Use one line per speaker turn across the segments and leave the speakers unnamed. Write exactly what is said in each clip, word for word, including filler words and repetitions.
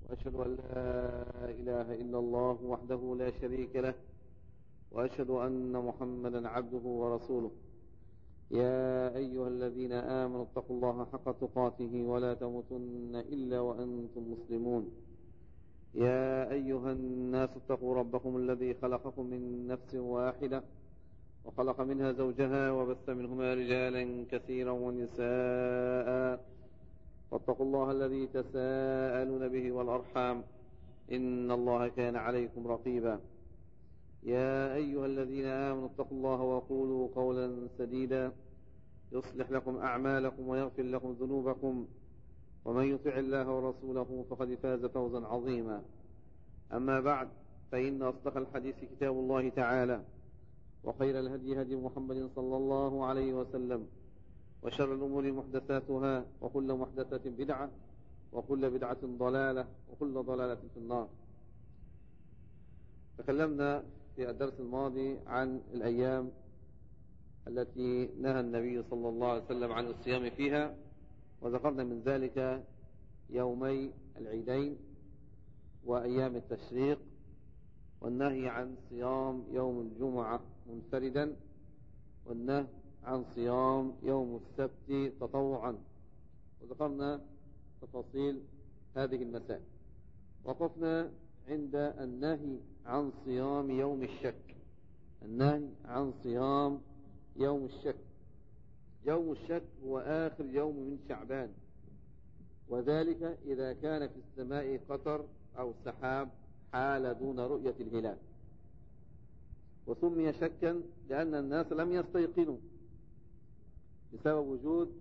وأشهد أن لا إله إلا الله وحده لا شريك له، وأشهد أن محمدا عبده ورسوله. يا أيها الذين آمنوا اتقوا الله حق تقاته ولا تموتن إلا وأنتم مسلمون. يا أيها الناس اتقوا ربكم الذي خلقكم من نفس واحدة وخلق منها زوجها وبث منهما رجالا كثيرا ونساء، واتقوا الله الذي تساءلون به والأرحام إن الله كان عليكم رقيبا. يا أيها الذين آمنوا اتقوا الله وقولوا قولا سديدا يصلح لكم أعمالكم ويغفر لكم ذنوبكم، ومن يطع الله ورسوله فقد فاز فوزا عظيما. أما بعد، فإن أصدق الحديث كتاب الله تعالى، وخير الهدي هدي محمد صلى الله عليه وسلم، وشر الأمور محدثاتها، وكل محدثة بدعة، وكل بدعة ضلالة، وكل ضلالة في النار. تكلمنا في الدرس الماضي عن الأيام التي نهى النبي صلى الله عليه وسلم عن الصيام فيها، وذكرنا من ذلك يومي العيدين وأيام التشريق، والنهي عن صيام يوم الجمعة منفردا، والنهي عن صيام يوم السبت تطوعا، وذكرنا تفاصيل هذه المسائل. وقفنا عند النهي عن صيام يوم الشك. النهي عن صيام يوم الشك. يوم الشك هو آخر يوم من شعبان، وذلك إذا كان في السماء قطر أو سحاب حال دون رؤية الهلال. وسمي شكا لأن الناس لم يستيقنوا بسبب وجود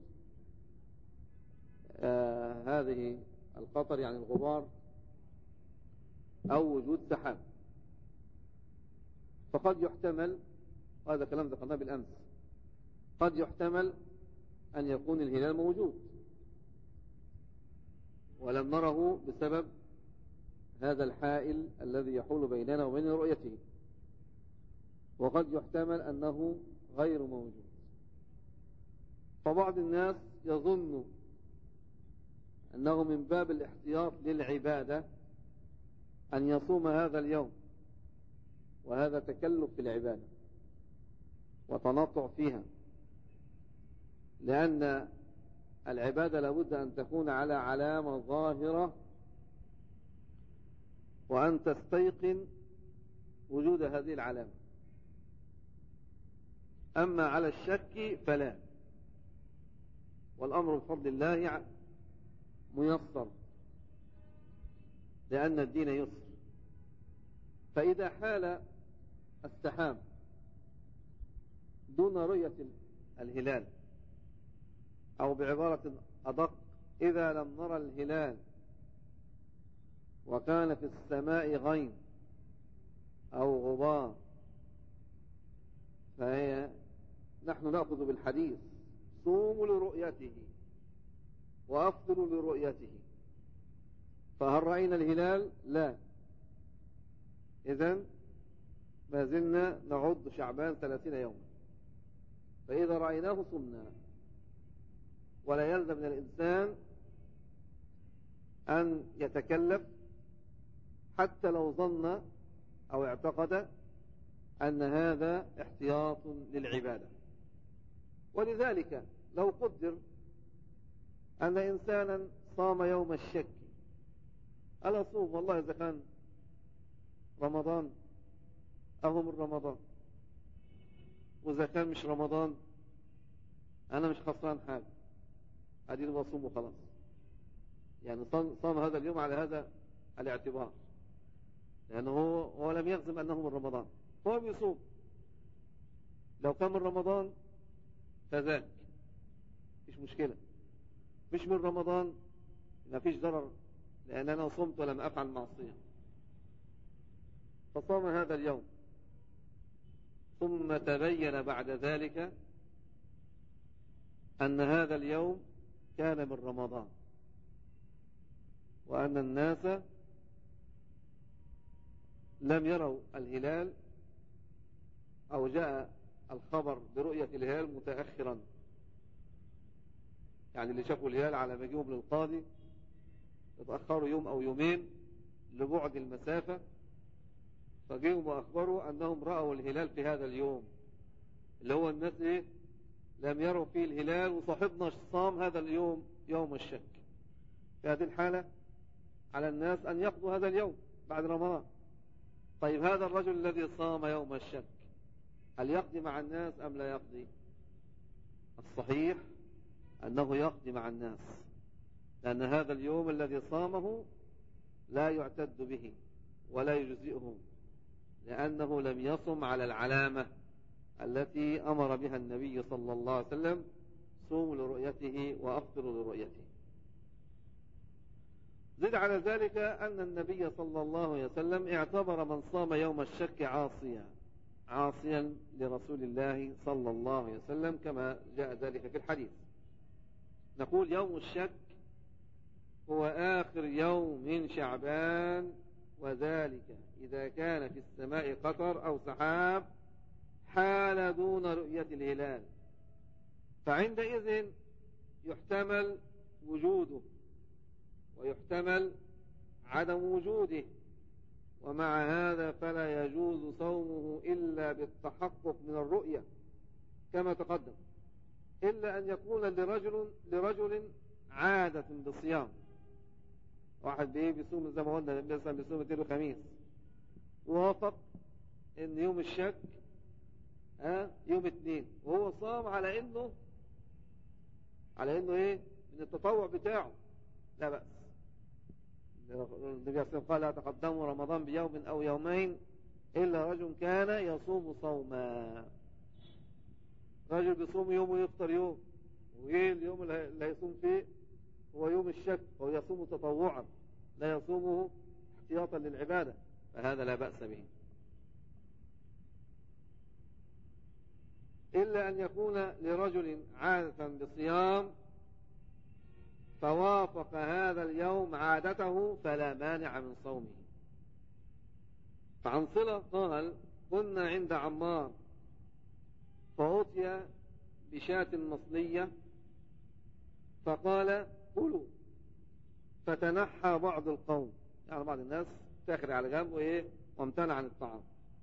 آه هذه القطر، يعني الغبار، أو وجود سحاب. فقد يحتمل، هذا كلام ذكرناه بالأمس، قد يحتمل أن يكون الهلال موجود ولم نره بسبب هذا الحائل الذي يحول بيننا وبين رؤيته، وقد يحتمل أنه غير موجود. فبعض الناس يظن أنه من باب الاحتياط للعبادة أن يصوم هذا اليوم، وهذا تكلف في العبادة وتنطع فيها، لأن العبادة لابد أن تكون على علامة ظاهرة، وأن تستيقن وجود هذه العلامة. أما على الشك فلا، والأمر بفضل الله ميسر، لأن الدين يسر. فإذا حال السحاب دون رؤية الهلال، أو بعبارة أدق، إذا لم نرى الهلال وكان في السماء غيم أو غبار، فهي نحن نأخذ بالحديث: صوموا لرؤيته وأفطروا لرؤيته. فهل رأينا الهلال؟ لا. إذن ما زلنا نعد شعبان ثلاثين يوما، فإذا رأيناه صمنا. ولا يلزم من الإنسان أن يتكلف حتى لو ظن أو اعتقد أن هذا احتياط للعبادة. ولذلك لو قدر أن إنسانا صام يوم الشك، ألا صوم والله إذا كان رمضان أهو من رمضان، وإذا كان مش رمضان أنا مش خسران حاجة، أدين بصوم وخلاص. يعني صام, صام هذا اليوم على هذا الاعتبار، لأنه هو, هو لم يغزم أنه من رمضان، هو بيصوم. لو كان من رمضان فذاك مش مشكلة، مش من رمضان ما فيش ضرر، لأن أنا صمت ولم أفعل معصية. فصام هذا اليوم، ثم تبين بعد ذلك أن هذا اليوم كان من رمضان، وأن الناس لم يروا الهلال، أو جاء الخبر برؤية الهلال متأخرا، يعني اللي شافوا الهلال على مجيئهم للقاضي اتأخروا يوم أو يومين لبعد المسافة، فجيهم وأخبروا أنهم رأوا الهلال في هذا اليوم، اللي هو الناس إيه لم يروا فيه الهلال، وصاحبنا صام هذا اليوم يوم الشك. في هذه الحالة على الناس أن يقضوا هذا اليوم بعد رمضان. طيب هذا الرجل الذي صام يوم الشك هل يقضي مع الناس أم لا يقضي؟ الصحيح أنه يقضي مع الناس، لأن هذا اليوم الذي صامه لا يعتد به ولا يجزئه، لأنه لم يصم على العلامة التي أمر بها النبي صلى الله عليه وسلم: صوموا لرؤيته وأفطروا لرؤيته. زد على ذلك أن النبي صلى الله عليه وسلم اعتبر من صام يوم الشك عاصيا عاصيا لرسول الله صلى الله عليه وسلم، كما جاء ذلك في الحديث. نقول يوم الشك هو آخر يوم من شعبان، وذلك إذا كان في السماء قطر أو سحاب حال دون رؤية الهلال، فعندئذ يحتمل وجوده ويحتمل عدم وجوده، ومع هذا فلا يجوز صومه إلا بالتحقق من الرؤية كما تقدم، إلا أن يكون لرجل لرجل عادة بصيام. واحد بيه بيصوم زي ما قلنا مثلا بيصوم اثنين وخميس، ووافق ان يوم الشك ها يوم اثنين، وهو صام على انه على انه ايه من التطوع بتاعه، لا بأس. النبي صلى الله عليه وسلم قال: لا تقدموا رمضان بيوم او يومين الا رجل كان يصوم صوما. رجل بيصوم يوم ويفطر يوم، وايه اليوم اللي هيصوم فيه هو يوم الشك، وهو يصوم تطوعا لا يصومه احتياطا للعبادة، فهذا لا بأس به، إلا أن يكون لرجل عادة بصيام فوافق هذا اليوم عادته فلا مانع من صومه. فعن صلة قال: كنا عند عمار فأتي بشاة مصلية فقال: كلوا، فتنحى بعض القوم، يعني بعض الناس تاخر على جنب وإيه وامتنع عن الطعام.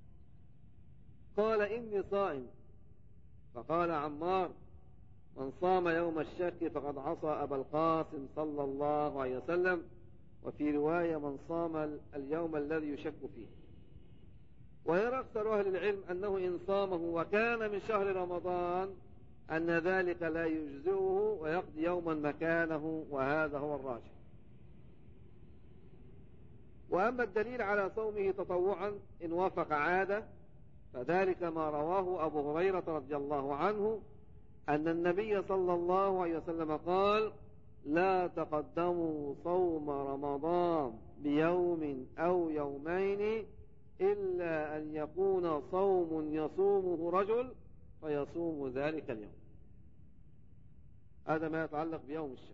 قال: إني صائم. فقال عمار: من صام يوم الشك فقد عصى أبا القاسم صلى الله عليه وسلم، وفي رواية: من صام اليوم الذي يشك فيه. ويرى أكثر أهل العلم أنه إن صامه وكان من شهر رمضان أن ذلك لا يجزئه ويقضي يوما مكانه، وهذا هو الراجح. وأما الدليل على صومه تطوعا إن وافق عادة فذلك ما رواه أبو هريرة رضي الله عنه أن النبي صلى الله عليه وسلم قال: لا تقدموا صوم رمضان بيوم أو يومين إلا أن يكون صوم يصومه رجل فيصوم ذلك اليوم. هذا ما يتعلق بيوم الشك.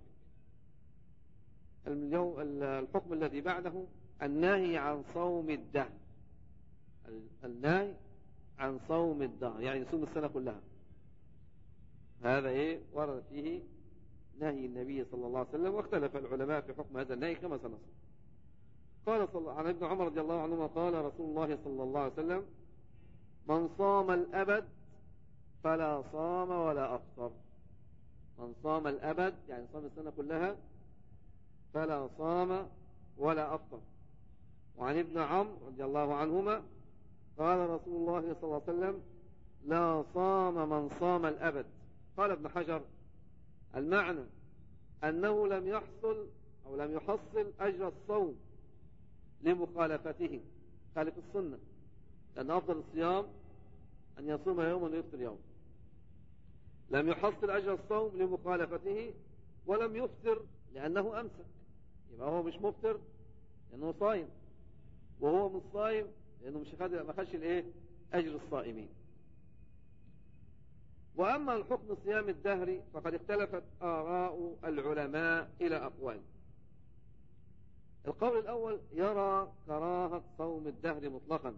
اليوم الحكم الذي بعده النهي عن صوم الدهر، النهي عن صوم الدهر يعني يصوم السنة كلها. هذا إيه ورد فيه نهي النبي صلى الله عليه وسلم، واختلف العلماء في حكم هذا النهي كما سنصل. قال صلى عن ابن عمر رضي الله عنهما قال رسول الله صلى الله عليه وسلم: من صام الأبد فلا صام ولا أفطر. من صام الأبد يعني صام السنة كلها فلا صام ولا أفطر. وعن ابن عمرو رضي الله عنهما قال رسول الله صلى الله عليه وسلم: لا صام من صام الأبد. قال ابن حجر: المعنى أنه لم يحصل أو لم يحصل أجر الصوم لمخالفته، خالف السنة، لأن أفضل الصيام أن يصوم يوما ويفطر يوم. لم يحصل أجر الصوم لمخالفته، ولم يفطر لأنه أمسك، يبقى هو مش مفطر لأنه صايم، وهو مش صايم لأنه مش ما خدش الإيه أجر الصائمين. وأما الحكم صيام الدهر فقد اختلفت آراء العلماء إلى أقوال. القول الأول يرى كراهة صوم الدهر مطلقا،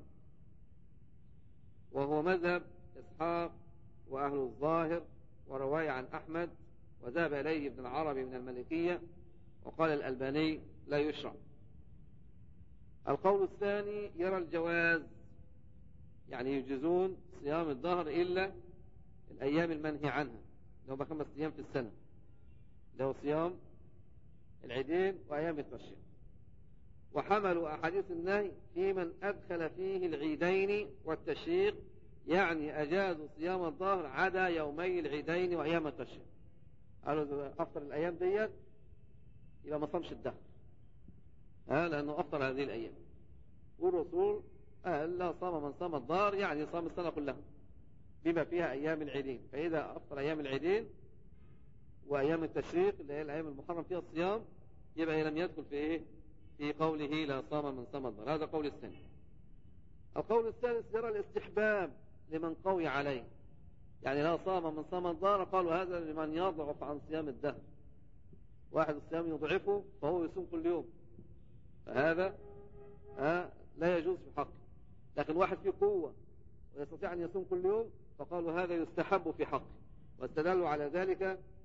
وهو مذهب إسحاق وأهل الظاهر ورواية عن أحمد، وذهب إليه ابن العربي من المالكية وقال الألباني لا يشرع. القول الثاني يرى الجواز، يعني يجوزون صيام الدهر إلا الأيام المنهي عنها، اللي هو خمس أيام في السنة، اللي هو صيام العيدين وأيام التشريق. وحملوا أحاديث النهي في من أدخل فيه العيدين والتشريق، يعني أجازوا صيام الظهر عدا يومي العيدين وأيام التشريق. قالوا إذا أفطر الأيام ديت يبقى ما صامش الدهر، ها لأنه أفطر هذه الأيام. والرسول قال لا صام من صام الظهر، يعني صام السنة كلها بما فيها أيام العيدين. فإذا أفطر أيام العيدين وأيام التشريق اللي هي الأيام المحرم فيها الصيام، يبقى لم يدخل في إيه؟ في قوله لا صام من صام الظهر. هذا قول الثاني. القول الثالث يرى الاستحباب لمن قوي عليه، يعني لا صام من صام الظهر، قالوا هذا لمن يضعف عن صيام الدهر، واحد الصيام يضعفه فهو يصوم كل يوم، فهذا آه لا يجوز في حقه. لكن واحد فيه قوة ويستطيع أن يصوم كل يوم، فقالوا هذا يستحب في حقه، واستدلوا على ذلك.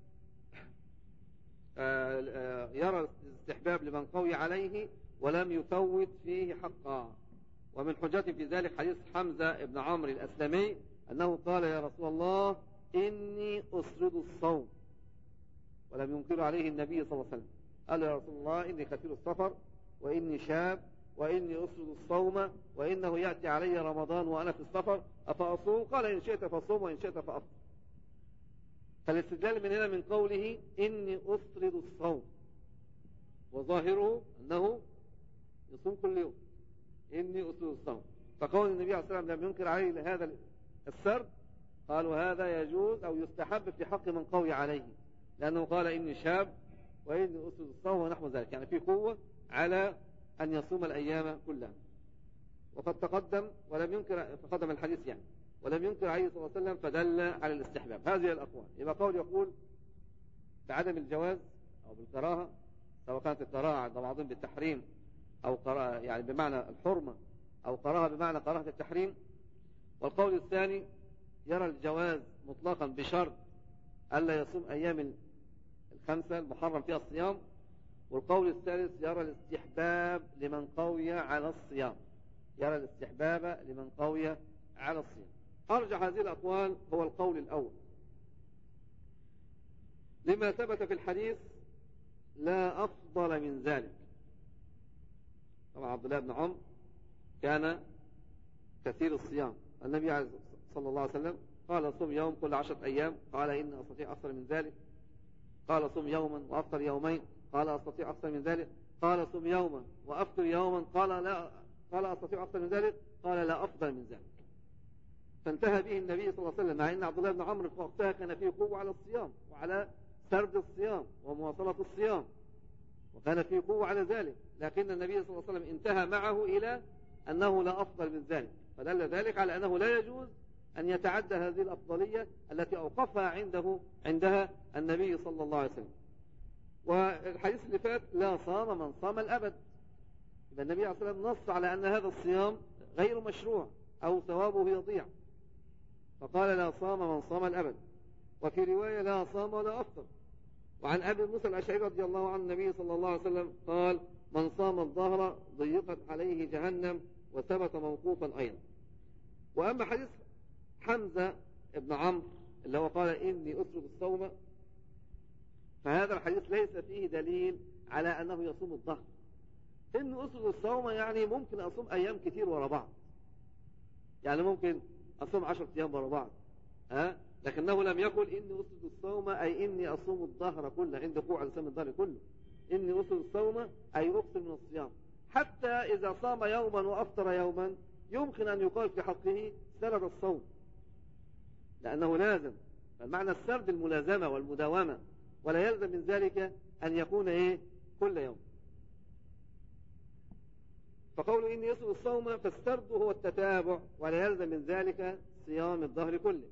آه آه يرى الاستحباب لمن قوي عليه ولم يفوت فيه حقا. ومن حجته في ذلك حديث حمزة بن عمرو الأسلمي أنه قال يا رسول الله إني أسرد الصوم، ولم ينكر عليه النبي صلى الله عليه وسلم. قال يا رسول الله إني كثير السفر وإني شاب وإني أسرد الصوم وإنه يأتي علي رمضان وأنا في السفر أفأصوم؟ قال إن شئت فصوم وإن شئت فأفطر. فالاستدلال من هنا من قوله إني أسرد الصوم، وظاهره أنه يصوم كل يوم، إني أسرد الصوم. فقول النبي عليه الصلاة والسلام لم ينكر عليه هذا السرد، قالوا هذا يجوز أو يستحب في حق من قوي عليه، لأنه قال إني شاب وإني أسرد الصوم ونحو ذلك، يعني في قوة على أن يصوم الأيام كلها. وقد تقدم ولم ينكر، فقدم الحديث يعني ولم ينكر عليه صلى الله عليه وسلم، فدل على الاستحباب. هذه الأقوال. يبقى قول يقول بعدم الجواز أو بالكراهة، سواء كانت الكراهة عند بعضهم بالتحريم أو كراهة يعني بمعنى الحرمة، أو كراهة بمعنى كراهة التحريم. والقول الثاني يرى الجواز مطلقا بشرط ألا يصوم أيام الخمسة المحرم فيها الصيام. والقول الثالث يرى الاستحباب لمن قوي على الصيام، يرى الاستحباب لمن قوي على الصيام. أرجح هذه الأقوال هو القول الأول، لما ثبت في الحديث لا أفضل من ذلك. طبعا عبد الله بن عمرو كان كثير الصيام، النبي صلى الله عليه وسلم قال صم يوم كل عشرة أيام، قال إن أستطيع أكثر من ذلك. قال صم يوما وأفطر يومين، قال أستطيع أكثر من ذلك. قال صم يوما وأفطر يوما، قال لا قال أستطيع أكثر من ذلك، قال لا أفضل من ذلك. فانتهى به النبي صلى الله عليه وسلم، مع أن عبد الله بن عمرو وقتها كان فيه قوة على الصيام وعلى سرد الصيام ومواصلة الصيام، وكان فيه قوة على ذلك، لكن النبي صلى الله عليه وسلم انتهى معه إلى أنه لا أفضل من ذلك، فدل ذلك على أنه لا يجوز أن يتعدى هذه الأفضلية التي أوقفها عنده عندها النبي صلى الله عليه وسلم. والحديث اللي فات لا صام من صام الأبد، يبقى النبي عليه الصلاة والسلام نص على أن هذا الصيام غير مشروع أو ثوابه يضيع، فقال لا صام من صام الأبد. وفي رواية لا صام ولا أفطر. وعن أبي موسى الأشعري رضي الله عنه النبي صلى الله عليه وسلم قال من صام الظهر ضيقت عليه جهنم، وثبت موقوفا أيضا. وأما حديث حمزة بن عمرو اللي هو قال إني أسرد الصوم، فهذا الحديث ليس فيه دليل على أنه يصوم الظهر. إني أسرد الصوم يعني ممكن أصوم أيام كتير ورا بعض، يعني ممكن أصوم عشرة أيام ورا بعض، ها؟ لكنه لم يقل إني أسرد الصوم أي إني أصوم الظهر كله، عند قوة على صوم الظهر كله. إني أسرد الصوم أي أكثر من الصيام، حتى إذا صام يوما وأفطر يوما يمكن أن يقال في حقه سرد الصوم، لأنه لازم. فالمعنى السرد الملازمة والمداومة، ولا يلزم من ذلك أن يكون إيه كل يوم. فقوله إني يسرد الصوم فالسرد هو التتابع، ولا يلزم من ذلك صيام الظهر كله.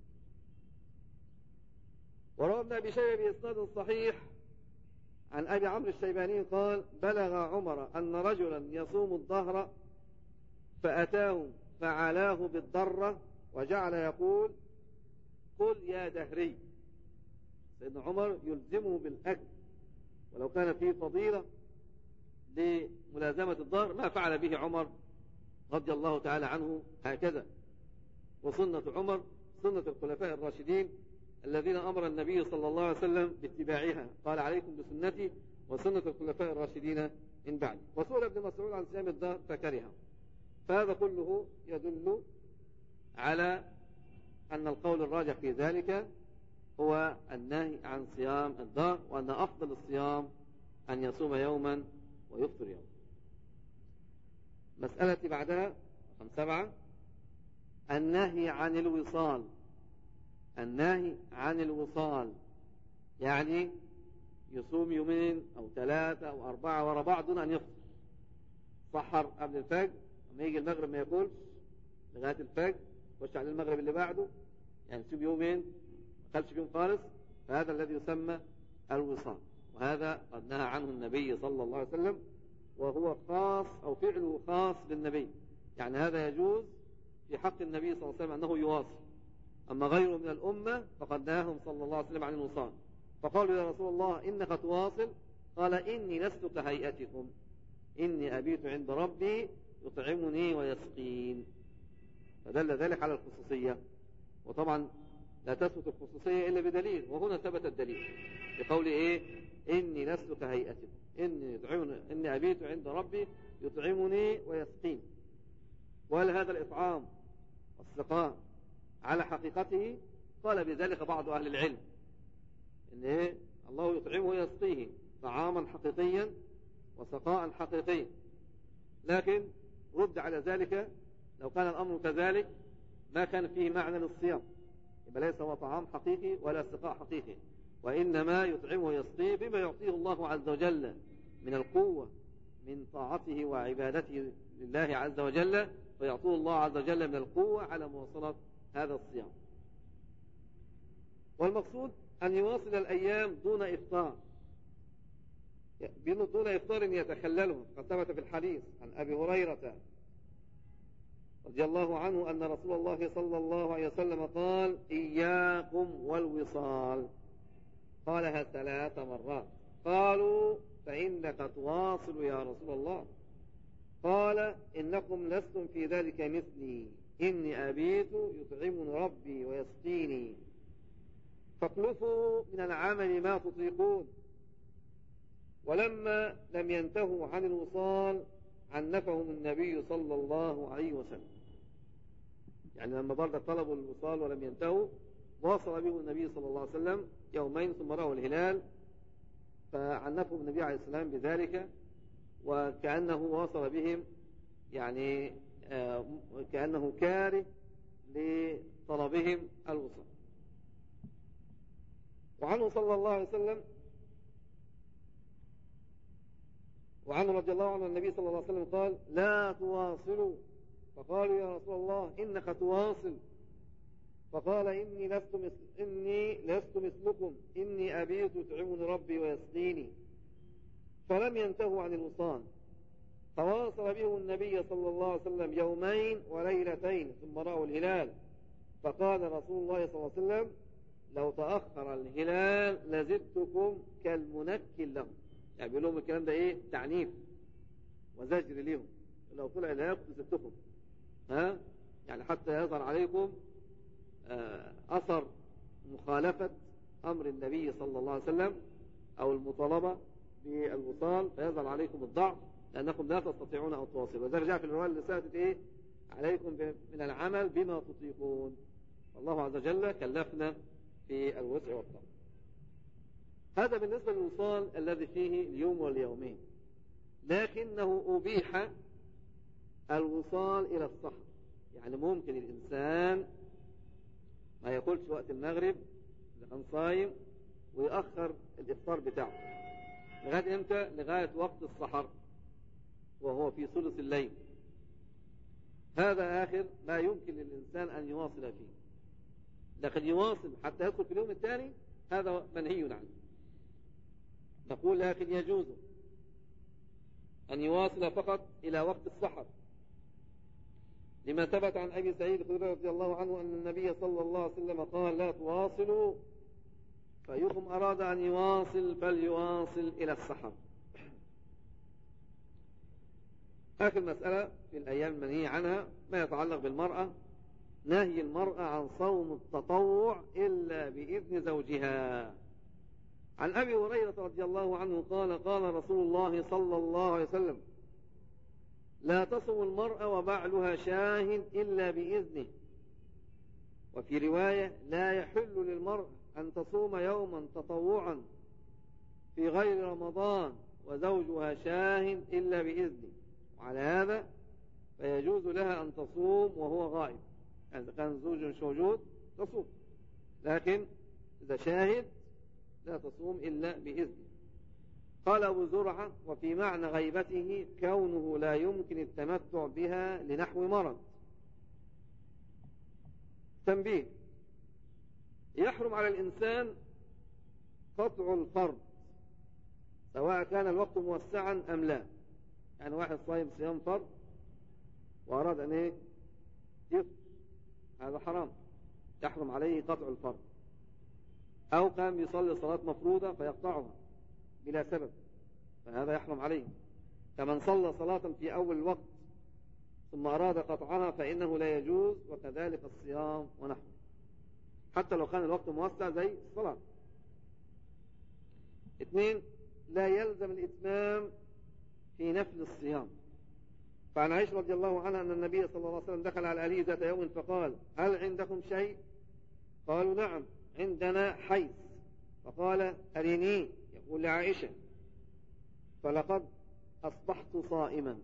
وروى ابن أبي شيبة بإسناد صحيح عن أبي عمرو الشيباني قال بلغ عمر أن رجلا يصوم الظهر فأتاه فعلاه بالضرة وجعل يقول قل يا دهري. سيدنا عمر يلزمه بالأكل ولو كان فيه فضيلة لملازمة الدار ما فعل به عمر رضي الله تعالى عنه هكذا. وسنة عمر سنة الخلفاء الراشدين الذين أمر النبي صلى الله عليه وسلم باتباعها، قال عليكم بسنتي وسنة الخلفاء الراشدين من بعد. وسئل ابن مسعود عن صيام الدار فكرهه. فهذا كله يدل على أن القول الراجح في ذلك هو النهي عن صيام الدار، وأن أفضل الصيام أن يصوم يوما ويفطر يوما. مسألة بعدها رقم سبعة النهي عن الوصال. النهي عن الوصال يعني يصوم يومين أو ثلاثة أو أربعة ورا بعض دون أن يفطر. سحر قبل الفجر، لما يجي المغرب ما ياكلش لغاية الفجر، يخش على المغرب اللي بعده، يعني يصوم يومين ما أكلش فيهم خالص، فهذا الذي يسمى الوصال. وهذا قد نهى عنه النبي صلى الله عليه وسلم، وهو خاص أو فعله خاص بالنبي، يعني هذا يجوز في حق النبي صلى الله عليه وسلم أنه يواصل. أما غيره من الأمة فقد نهاهم صلى الله عليه وسلم عن الوصال. فقالوا يا رسول الله إنك تواصل؟ قال إني لست كهيئتكم، إني أبيت عند ربي يطعمني ويسقين. فدل ذلك على الخصوصية، وطبعا لا تثبت الخصوصية إلا بدليل، وهنا ثبت الدليل بقول إيه إني لست كهيئتكم، إني, إني أبيت عند ربي يطعمني ويسقين. وهل هذا الإطعام والسقاء على حقيقته؟ قال بذلك بعض أهل العلم إن إيه الله يطعمه ويسقيه طعاما حقيقيا وسقاء حقيقيا، لكن رد على ذلك لو كان الأمر كذلك ما كان فيه معنى للصيام، يبقى ليس هو طعام حقيقي ولا سقاء حقيقي، وإنما يطعمه ويسقيه بما يعطيه الله عز وجل من القوة من طاعته وعبادته لله عز وجل، فيعطيه الله عز وجل من القوة على مواصلة هذا الصيام. والمقصود أن يواصل الأيام دون إفطار، دون إفطار يتخلله. قد ثبت في الحديث عن أبي هريرة رضي الله عنه أن رسول الله صلى الله عليه وسلم قال إياكم والوصال، قالها ثلاث مرات. قالوا فإنك تواصل يا رسول الله؟ قال إنكم لستم في ذلك مثلي، إني أبيت يطعمني ربي ويسقيني، فاكلفوا من العمل ما تطيقون. ولما لم ينتهوا عن الوصال عنفهم النبي صلى الله عليه وسلم، يعني لما برضه طلبوا الوصال ولم ينتهوا واصل بهم النبي صلى الله عليه وسلم يومين ثم رأوا الهلال، فعنفهم النبي عليه السلام بذلك، وكأنه واصل بهم يعني آه كأنه كاره لطلبهم الوصال. وعنه صلى الله عليه وسلم وعنه رضي الله عنه النبي صلى الله عليه وسلم قال لا تواصلوا، فقالوا يا رسول الله إنك تواصل؟ فقال إني لست مثل إني لست مثلكم، إني أبيت يطعمني ربي ويسقيني. فلم ينتهوا عن الوصال، فواصل بهم النبي صلى الله عليه وسلم يومين وليلتين ثم رأوا الهلال، فقال رسول الله صلى الله عليه وسلم لو تأخر الهلال لزدتكم كالمنكل لهم، يعني بيقول لهم الكلام ده ايه تعنيف وزجر لهم، لو طلع الهلال كنت زدتكم، ها يعني حتى يظهر عليكم أثر مخالفة أمر النبي صلى الله عليه وسلم أو المطالبة بالوصال، فيظهر عليكم الضعف لأنكم لا تستطيعون أن تواصلوا. وذلك جاء في الرواية اللي سألت إيه عليكم من العمل بما تطيقون، والله عز وجل كلفنا في الوسع والطاقة. هذا بالنسبة للوصال الذي فيه اليوم واليومين، لكنه أبيح الوصال إلى السحر، يعني ممكن الإنسان ما ياكلش وقت المغرب إذا كان صايم ويأخر الإفطار بتاعه لغاية إمتى؟ لغاية وقت السحر وهو في ثلث الليل. هذا آخر ما يمكن للإنسان أن يواصل فيه، لكن يواصل حتى يدخل في اليوم الثاني هذا منهي عنه. نقول لكن يجوز أن يواصل فقط إلى وقت السحر، لما ثبت عن أبي سعيد الخدري رضي الله عنه أن النبي صلى الله عليه وسلم قال لا تواصلوا فأيكم أراد أن يواصل فليواصل إلى السحر. آخر مسألة في الأيام المنهي عنها ما يتعلق بالمرأة، نهي المرأة عن صوم التطوع إلا بإذن زوجها. عن أبي هريرة رضي الله عنه قال قال رسول الله صلى الله عليه وسلم: لا تصوم المرأة وبعلها شاهد إلا بإذنه. وفي رواية: لا يحل للمرأة أن تصوم يوما تطوعا في غير رمضان وزوجها شاهد إلا بإذنه. وعلى هذا فيجوز لها أن تصوم وهو غائب، يعني إذا كان زوج مش موجود تصوم، لكن إذا شاهد لا تصوم إلا بإذنه. قال أبو زرعة: وفي معنى غيبته كونه لا يمكن التمتع بها لنحو مرض. تنبيه: يحرم على الإنسان قطع الفرض سواء كان الوقت موسعا أم لا. يعني واحد صايم صيام فرض وأراد أن ايه يفطر، هذا حرام، يحرم عليه قطع الفرض. أو كان بيصلي صلاة مفروضة فيقطعها بلا سبب، فهذا يحرم عليه. كمن صلى صلاة في أول الوقت ثم أراد قطعها فإنه لا يجوز، وكذلك الصيام ونحوه، حتى لو كان الوقت موسع زي الصلاة. اثنين: لا يلزم الإتمام في نفل الصيام. فعن عائشة رضي الله عنها أن النبي صلى الله عليه وسلم دخل على أهله ذات يوم فقال: هل عندكم شيء؟ قالوا: نعم عندنا حيث. فقال: أرني. يقول لعائشة: فلقد أصبحت صائما.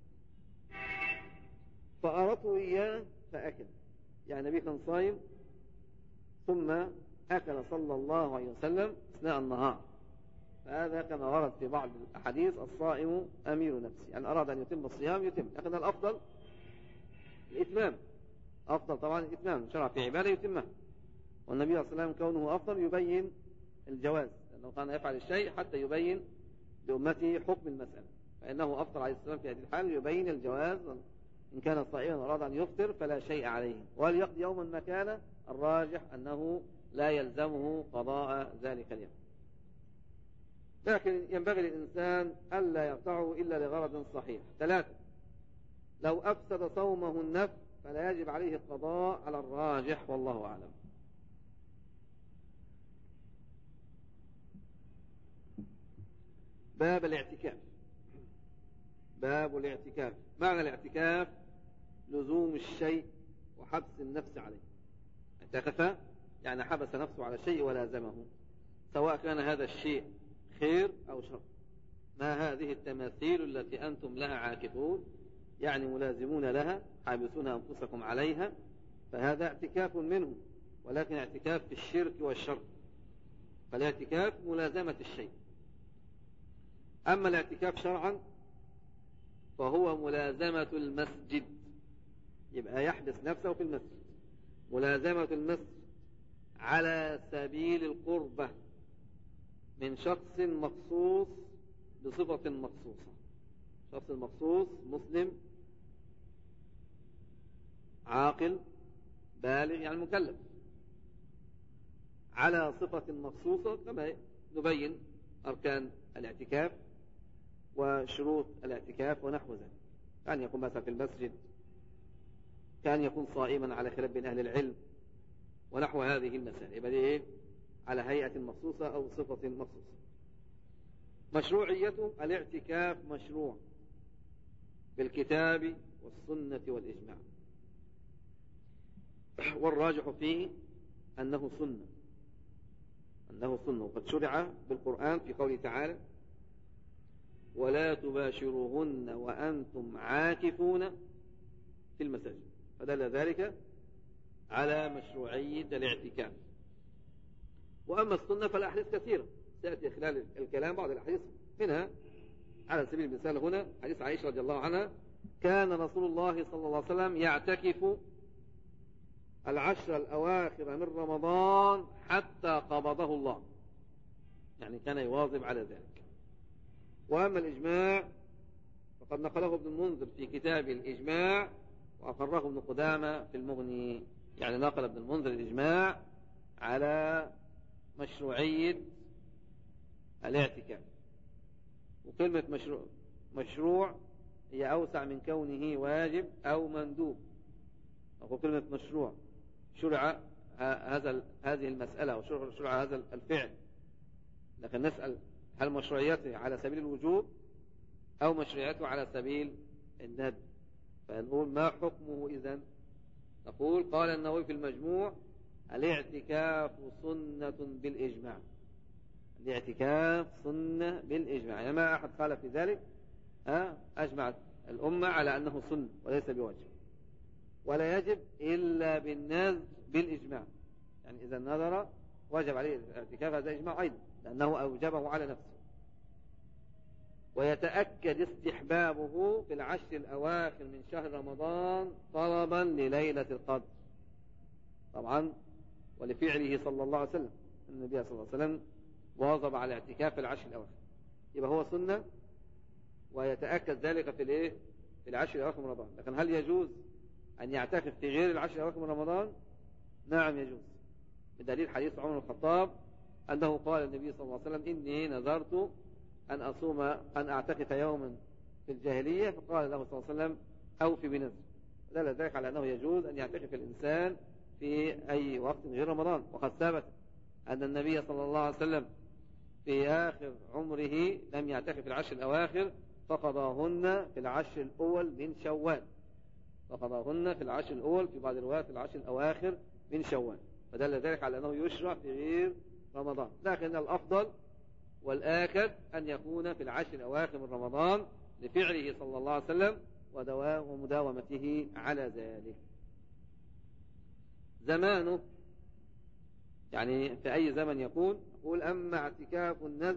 فأردت إياه فأكل، يعني النبي كان صائم ثم أكل صلى الله عليه وسلم أثناء النهار. فهذا كما ورد في بعض الأحاديث: الصائم أمير نفسه، يعني أراد أن يتم الصيام يتم، لكن الأفضل الإتمام. أفضل طبعا الإتمام، شرع في عبادة يتمه. والنبي صلى الله عليه وسلم كونه أفضل يبين الجواز، لأنه كان يفعل الشيء حتى يبين لأمته حكم المسألة، فإنه أفضل عليه السلام في هذه الحال يبين الجواز. إن كان صائما وأراد أن يفطر فلا شيء عليه، وليقضي يوما مكانه، الراجح أنه لا يلزمه قضاء ذلك اليوم. لكن ينبغي للإنسان ألا يقطعه إلا لغرض صحيح. ثلاثة: لو أفسد صومه النفل فلا يجب عليه القضاء على الراجح، والله أعلم. باب الاعتكاف. باب الاعتكاف. معنى الاعتكاف: لزوم الشيء وحبس النفس عليه. اعتكف يعني حبس نفسه على شيء ولازمه، سواء كان هذا الشيء خير أو شر. ما هذه التماثيل التي أنتم لها عاكفون، يعني ملازمون لها، حابسون أنفسكم عليها، فهذا اعتكاف منه، ولكن اعتكاف في الشرك والشر. فالاعتكاف ملازمة الشيء. أما الاعتكاف شرعا فهو ملازمة المسجد، يبقى يحبس نفسه في المسجد، ملازمة المسجد على سبيل القربة من شخص مخصوص بصفة مخصوصة. شخص مخصوص مسلم عاقل بالغ، يعني مكلف، على صفة مخصوصة، كما نبين أركان الاعتكاف وشروط الاعتكاف ونحو ذلك. كان يكون مثلا في المسجد، كان يكون صائما على خلاف بين أهل العلم ونحو هذه المسائل. يبقى إيه؟ على هيئة مخصوصة أو صفة مخصوصة. مشروعيته: الاعتكاف مشروع بالكتاب والسنة والإجماع، والراجح فيه أنه سنة، أنه سنة، وقد شرع بالقرآن في قوله تعالى: ولا تباشروهن وأنتم عاكفون في المساجد، فدل ذلك على مشروعية الاعتكاف. وأما السنة فالأحاديث كثيرة سيأتي خلال الكلام بعض الأحاديث، منها على سبيل المثال هنا حديث عائشة رضي الله عنها: كان رسول الله صلى الله عليه وسلم يعتكف العشر الأواخر من رمضان حتى قبضه الله، يعني كان يواظب على ذلك. وأما الإجماع فقد نقله ابن المنذر في كتاب الإجماع، وأقره ابن قدامة في المغني، يعني نقل ابن المنذر الإجماع على مشروعية الاعتكاف. وكلمة مشروع, مشروع هي أوسع من كونه واجب أو مندوب. أو كلمة مشروع شرع هذا هذه المسألة أو شرع هذا الفعل، لكن نسأل هل مشروعيته على سبيل الوجوب أو مشروعيته على سبيل الندب؟ فنقول ما حكمه إذن؟ نقول قال النووي في المجموع: الاعتكاف سنة بالإجماع. الاعتكاف سنة بالإجماع، يعني ما أحد قال في ذلك، أجمعت الأمة على أنه سنة وليس بواجب، ولا يجب إلا بالنذر بالإجماع. يعني إذا نذر وجب عليه الاعتكاف، هذا إجماع أيضا لأنه أوجبه على نفسه. ويتأكد استحبابه في العشر الأواخر من شهر رمضان طلبا لليلة القدر طبعا، ولفعله صلى الله عليه وسلم. النبي صلى الله عليه وسلم واظب على اعتكاف العشر الأواخر، يبقى هو سنة ويتأكد ذلك في الايه في العشر الأواخر من رمضان. لكن هل يجوز أن يعتكف في غير العشر الأواخر من رمضان؟ نعم يجوز، بدليل حديث عمر بن الخطاب أنه قال النبي صلى الله عليه وسلم: إني نذرت أن أصوم أن أعتكف يوما في الجاهلية، فقال له صلى الله عليه وسلم: أوفي بنذر. دل ذلك على أنه يجوز أن يعتكف الإنسان في أي وقت غير رمضان. وقد ثبت أن النبي صلى الله عليه وسلم في آخر عمره لم يعتكف العشر الأواخر، فقضاهن في العشر الأول من شوال فقضاهن في العشر الأول في بعض الروايات في العشر الأواخر من شوال. فدل ذلك على أنه يشرع في غير رمضان، لكن الأفضل والآكد أن يكون في العشر الأواخر من رمضان لفعله صلى الله عليه وسلم ومداومته على ذلك. زمانه، يعني في أي زمن يكون؟ يقول: أما اعتكاف النذر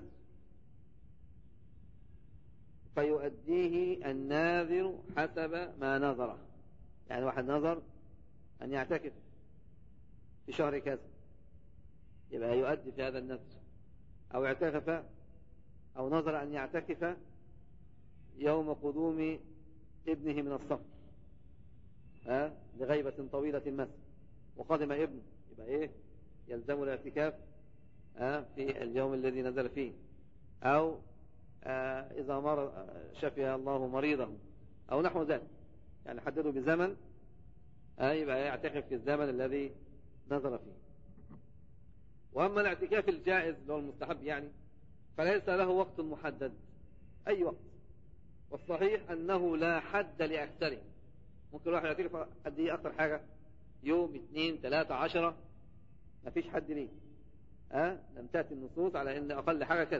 فيؤديه الناذر حسب ما نذره. يعني واحد نذر أن يعتكف في شهر كذا، يبقى يؤدي في هذا النذر. أو اعتكف أو نذر أن يعتكف يوم قدوم ابنه من السفر ها لغيبة طويلة مثلا، وقدم ابنه، يبقى إيه؟ يلزم الاعتكاف في اليوم الذي نزل فيه. أو إذا مرض شفي الله مريضه أو نحو ذلك، يعني حددوا بزمن يبقى يعتكف في الزمن الذي نزل فيه. وأما الاعتكاف الجائز اللي هو المستحب يعني فليس له وقت محدد، أي وقت. والصحيح أنه لا حد لأكثره. ممكن الواحد يعتكف قد إيه أكثر حاجة؟ يوم، اثنين، ثلاثة، عشرة، ما فيش حد ليه. أه؟ لم تأتي النصوص على أن أقل حاجة كذا.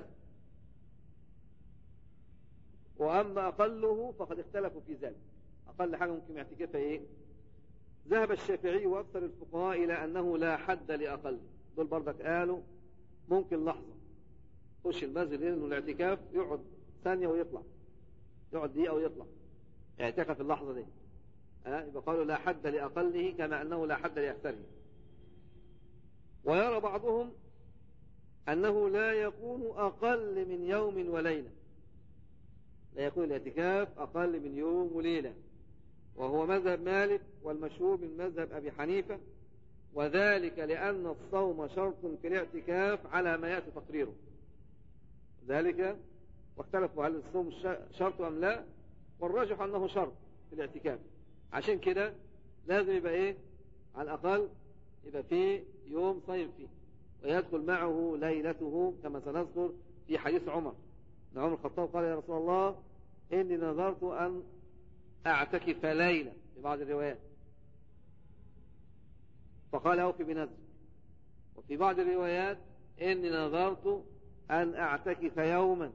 وأما أقله فقد اختلفوا في ذلك. أقل حاجة ممكن يعتكفها إيه؟ ذهب الشافعي وأكثر الفقهاء إلى أنه لا حد لأقل. دول برضك قالوا ممكن لحظة خش المسجد، لأنه الاعتكاف يقعد ثانية ويطلع، يقعد دقيقة ويطلع، اعتكف اللحظة دي. أه؟ يبقى قالوا لا حد لأقله كما أنه لا حد لأكثره. ويرى بعضهم أنه لا يكون أقل من يوم وليلة، لا يكون الاعتكاف أقل من يوم وليلة، وهو مذهب مالك والمشهور من مذهب أبي حنيفة، وذلك لأن الصوم شرط في الاعتكاف على ما يأتي تقريره. ذلك واختلفوا هل الصوم شرط أم لا، والراجح أنه شرط في الاعتكاف. عشان كده لازم يبقى إيه؟ على الأقل يبقى فيه يوم صيم فيه، ويدخل معه ليلته كما سنذكر في حديث عمر. عمر بن الخطاب قال: يا رسول الله إني نذرت أن أعتكف ليلة في بعض الروايات، فقال: أوفي بنذر. وفي بعض الروايات: إني نذرت أن أعتكف يوما.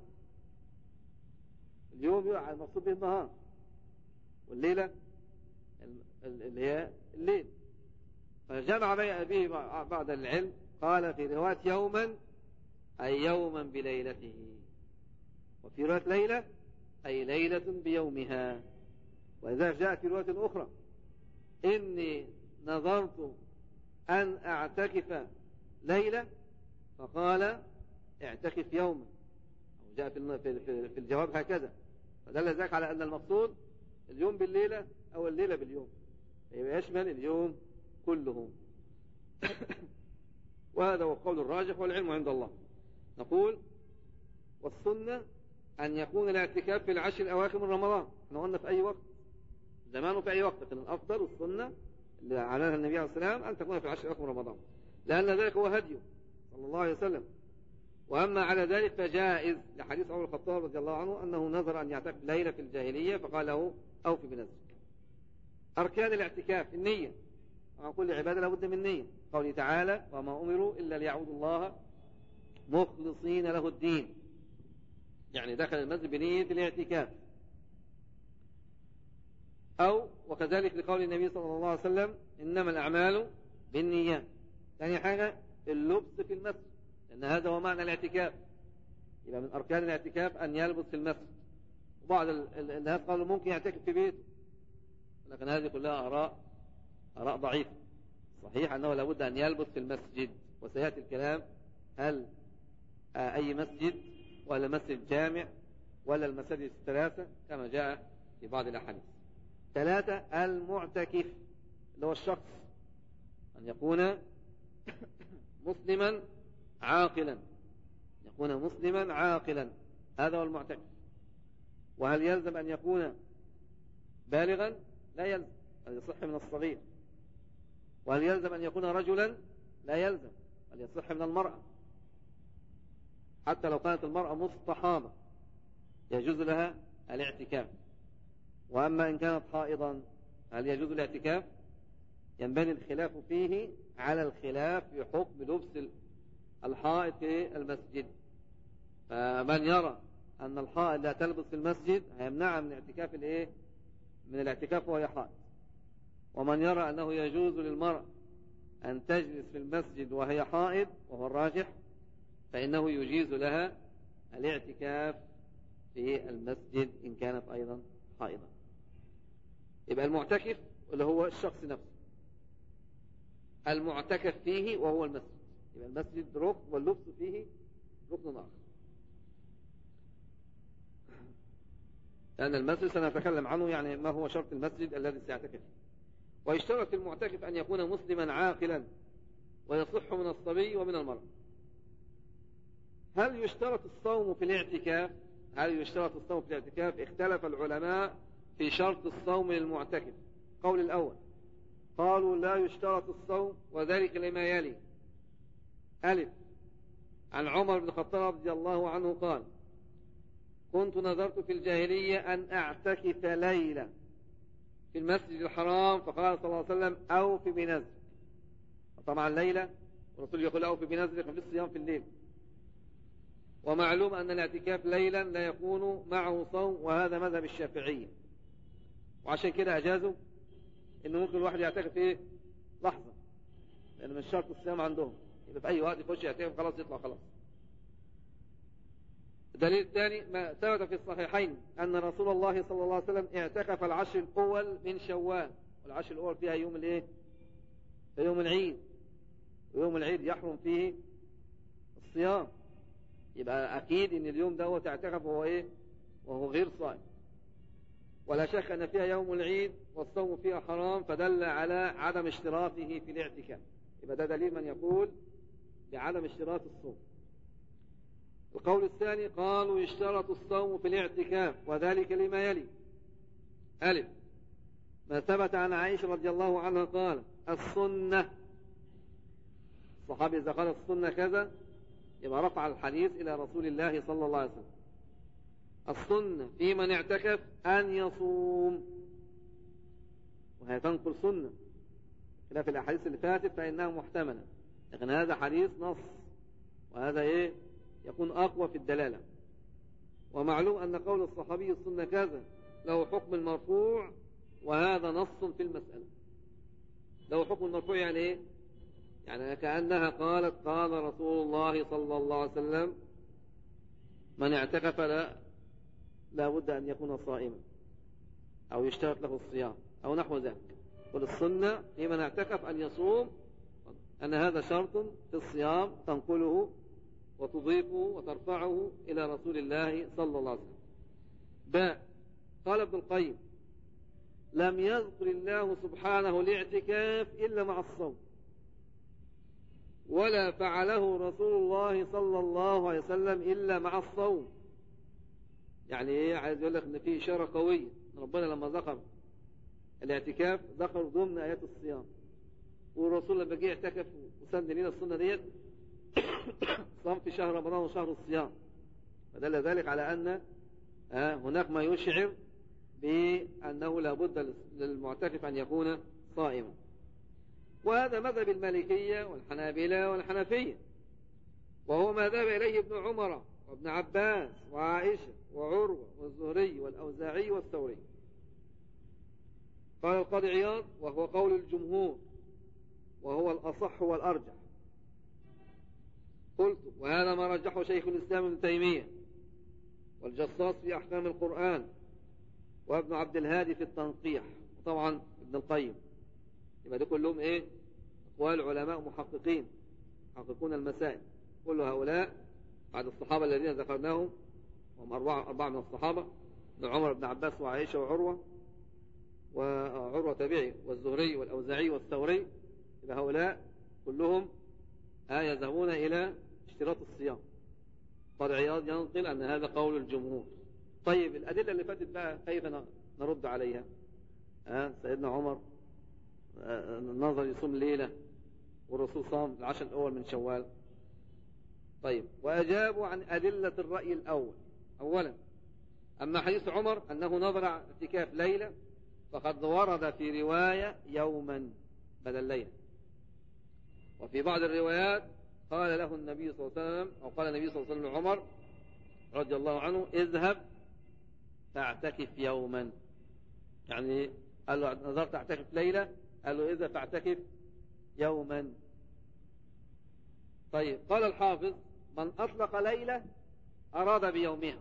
اليوم المقصود به النهار، والليلة اللي هي الليل. فجمع به بعض العلم، قال في رواية يوما أي يوما بليلته، وفي رواية ليلة أي ليلة بيومها. وإذا جاء في رواية أخرى: إني نظرت أن أعتكف ليلة، فقال: اعتكف يوما. أو جاء في الجواب هكذا. فدل ذلك على أن المقصود اليوم بالليلة أو الليلة باليوم، يبقى يشمل اليوم كله. وهذا هو القول الراجح والعلم عند الله. نقول والسنة أن يكون الاعتكاف في العشر الأواخر من رمضان. احنا قلنا في أي وقت زمان وفي أي وقت، لكن الأفضل والسنة اللي عليها النبي عليه الصلاة والسلام أن تكون في العشر الأواخر من رمضان، لأن ذلك هو هديه صلى الله عليه وسلم. وأما على ذلك فجائز، لحديث عمر الخطاب رضي الله عنه أنه نذر أن يعتكف ليلة في الجاهلية فقال له أوفي بنذرك. أركان الاعتكاف النية، عن كل عبادة لابد من نية. قوله تعالى وما أمروا إلا ليعبدوا الله مخلصين له الدين، يعني دخل المسجد بنية الاعتكاف. أو وكذلك لقول النبي صلى الله عليه وسلم إنما الأعمال بالنيات. ثاني حاجة اللبس في المسجد، لأن هذا هو معنى الاعتكاف. يبقى من أركان الاعتكاف أن يلبس في المسجد. وبعض الناس قالوا ممكن يعتكف في بيته، لكن هذه كلها آراء آراء ضعيفة. صحيح أنه لابد أن يلبس في المسجد، وسيأتي الكلام هل أي مسجد ولا مسجد جامع ولا المساجد الثلاثة كما جاء في بعض الأحاديث. ثلاثة المعتكف اللي هو الشخص أن يكون مسلما عاقلا، يكون مسلما عاقلا، هذا هو المعتكف. وهل يلزم أن يكون بالغا؟ لا يلزم، بل يصح من الصغير. وهل يلزم أن يكون رجلا؟ لا يلزم، بل يصح من المرأة، حتى لو كانت المرأة مستحاضة يجوز لها الاعتكاف. وأما إن كانت حائضا هل يجوز الاعتكاف؟ ينبني الخلاف فيه على الخلاف في حكم لبس الحائض في المسجد. فمن يرى أن الحائض لا تلبس في المسجد هيمنعها من الاعتكاف الايه؟ من الاعتكاف وهي حائض. ومن يرى أنه يجوز للمرأة أن تجلس في المسجد وهي حائض وهو الراجح فإنه يجيز لها الاعتكاف في المسجد إن كانت أيضا حائضا. يبقى المعتكف اللي هو الشخص نفسه، المعتكف فيه وهو المسجد. يبقى المسجد ركن واللبس فيه ركن آخر، لأن المسجد سنتكلم عنه، يعني ما هو شرط المسجد الذي سيعتكف فيه. ويشترط المعتكف أن يكون مسلما عاقلا، ويصح من الصبي ومن المرأة. هل يشترط الصوم في الاعتكاف؟ هل يشترط الصوم في الاعتكاف؟ اختلف العلماء في شرط الصوم للمعتكف. قول الأول قالوا لا يشترط الصوم، وذلك لما يلي: ألف، عن عمر بن الخطاب رضي الله عنه قال: كنت نذرت في الجاهلية أن أعتكف ليلة في المسجد الحرام، فقال صلى الله عليه وسلم: أوف بنذرك. طبعا ليلة، والرسول يقول أوف بنذرك في الصيام في الليل. ومعلوم أن الاعتكاف ليلا لا يكون معه صوم، وهذا مذهب الشافعية. وعشان كده أجازوا إنه ممكن الواحد يعتكف إيه؟ لحظة، لأن من شرط الصيام عندهم يبقى في أي وقت يخش يعتكف خلاص يطلع خلاص. الدليل الثاني ما ثبت في الصحيحين أن رسول الله صلى الله عليه وسلم اعتكف العشر الأول من شوال، والعشر الأول فيها يوم الإيه؟ في يوم العيد، ويوم العيد يحرم فيه الصيام. يبقى أكيد إن اليوم ده هو تعتكف وهو إيه؟ وهو غير صائم. ولا شك أن فيها يوم العيد والصوم فيها حرام، فدل على عدم اشتراطه في الاعتكاف. يبقى ده دليل من يقول بعدم اشتراط الصوم. القول الثاني قالوا يشترط الصوم في الاعتكاف، وذلك لما يلي: ألف، ما ثبت عن عائشة رضي الله عنها قال: السنة، الصحابي إذا قال السنة كذا يبقى رفع الحديث إلى رسول الله صلى الله عليه وسلم. السنة في من اعتكف أن يصوم، وهي تنقل سنة خلاف الأحاديث اللي فاتت فإنها محتملة، لكن هذا حديث نص، وهذا إيه؟ يكون أقوى في الدلالة. ومعلوم أن قول الصحابي السنة كذا له حكم المرفوع، وهذا نص في المسألة. له حكم المرفوع يعني إيه؟ يعني كأنها قالت قال رسول الله صلى الله عليه وسلم: من اعتكف لا لا بد أن يكون صائما، أو يشترط له الصيام، أو نحو ذلك. والسنة في من اعتكف أن يصوم، أن هذا شرط في الصيام تنقله وتضيفه وترفعه إلى رسول الله صلى الله عليه وسلم. باء، قال ابن القيم: لم يذكر الله سبحانه الاعتكاف إلا مع الصوم. ولا فعله رسول الله صلى الله عليه وسلم إلا مع الصوم. يعني ايه؟ عايز يقول لك ان في إشارة قوية. ربنا لما ذكر الاعتكاف ذكر ضمن آيات الصيام، والرسول لما جه اعتكف وسن لنا السنة ديت صام في شهر رمضان وشهر الصيام، فدل ذلك على أن هناك ما يشعر بأنه لا بد للمعتكف أن يكون صائما. وهذا مذهب المالكية والحنابلة والحنفية، وهو ما ذهب إليه ابن عمر وابن عباس وعائشة وعروة والزهري والأوزاعي والثوري. قال القاضي عياض وهو قول الجمهور وهو الأصح والأرجح. قلت وهذا ما رجحه شيخ الإسلام ابن تيمية والجصاص في أحكام القرآن وابن عبد الهادي في التنقيح، وطبعا ابن القيم. يبقى دي كلهم ايه؟ أقوال علماء محققين يحققون المسائل. كل هؤلاء بعد الصحابة الذين ذكرناهم، وهم أربعة, أربعة من الصحابة، ابن عمر بن عباس وعائشة وعروة وعروة تابعي والزهري والأوزاعي والثوري. يبقى هؤلاء كلهم يذهبون إلى اشتراط الصيام. قال عياض ينقل أن هذا قول الجمهور. طيب الأدلة اللي فاتت بقى كيف نرد عليها؟ أه؟ سيدنا عمر أه النظر يصوم ليلة، والرسول صام العشر الأول من شوال. طيب وأجابوا عن أدلة الرأي الأول. أولا أما حديث عمر أنه نظر اعتكاف ليلة فقد ورد في رواية يوما بدل ليلة، وفي بعض الروايات قال له النبي صلى الله عليه وسلم أو قال النبي صلى الله عليه وسلم لعمر رضي الله عنه اذهب فاعتكف يوما. يعني قال له نظرت اعتكف ليلة، قال له اذهب فاعتكف يوما. طيب قال الحافظ من أطلق ليلة أراد بيومها.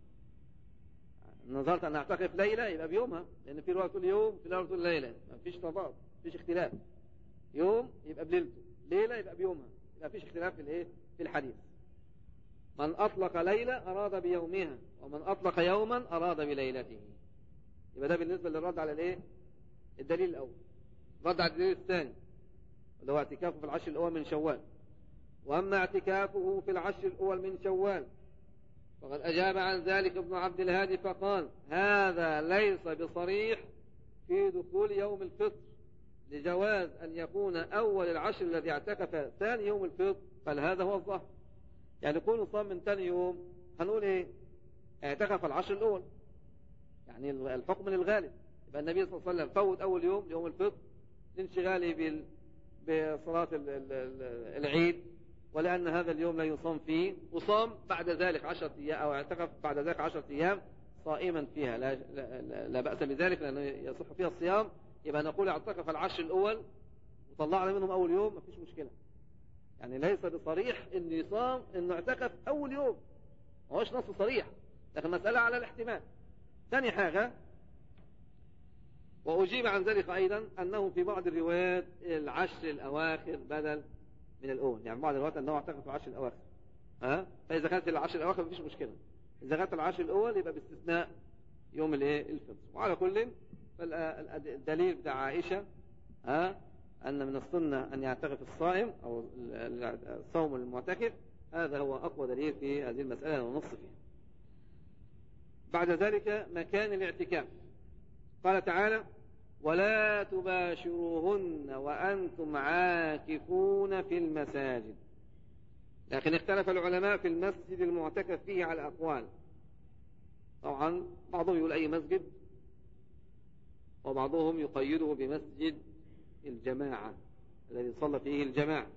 نظرت أن أعتكف ليلة يبقى بيومها، لأن في رواية تقول يوم، في رواية تقول ليلة، ما فيش تضاد، ما فيش اختلاف. يوم يبقى بليلته، ليلة يبقى بيومها، ما فيش اختلاف في الايه؟ في الحديث. من أطلق ليلة أراد بيومها، ومن أطلق يوما أراد بليلته. يبقى ده بالنسبة للرد على الايه؟ الدليل الأول. رد على الدليل الثاني اللي هو اعتكافه في العشر الأول من شوال. وأما اعتكافه في العشر الأول من شوال فقد أجاب عن ذلك ابن عبد الهادي فقال هذا ليس بصريح في دخول يوم الفطر لجواز أن يكون أول العشر الذي اعتكف ثاني يوم الفطر، قال هذا هو الظاهر. يعني يكون صام من ثاني يوم هنقول ايه؟ اعتكف العشر الأول، يعني الحكم للغالب. يبقى النبي صلى الله عليه وسلم فوت أول يوم يوم الفطر لانشغاله بال... بصلاة العيد، ولأن هذا اليوم لا يصام فيه، وصام بعد ذلك عشرة أيام أو اعتكف بعد ذلك عشرة أيام صائما فيها، لا, لا, لا بأس بذلك لأنه يصح فيها الصيام. يبقى نقول اعتكف العشر الأول وطلعنا منهم أول يوم، ما فيش مشكلة. يعني ليس بصريح إنه يصام إنه اعتكف أول يوم، ما هوش نص صريح، لكن مسألة على الاحتمال. ثاني حاجة وأجيب عن ذلك أيضا أنه في بعض الروايات العشر الأواخر بدل من الأول، يعني بعض الروايات أنه اعتكف في العشر الأواخر. ها؟ فإذا كانت العشر الأواخر مفيش مشكلة، إذا كانت العشر الأول يبقى باستثناء يوم الايه؟ الفطر. وعلى كل الدليل بتاع عائشة ها؟ أن من السنة أن يعتكف الصائم أو الصوم المعتكف، هذا هو أقوى دليل في هذه المسألة ونص فيها. بعد ذلك مكان الاعتكاف. قال تعالى ولا تباشروهن وأنتم عاكفون في المساجد. لكن اختلف العلماء في المسجد المعتكف فيه على أقوال. طبعا بعضهم يقول أي مسجد، وبعضهم يقيده بمسجد الجماعة الذي صلى فيه الجماعة.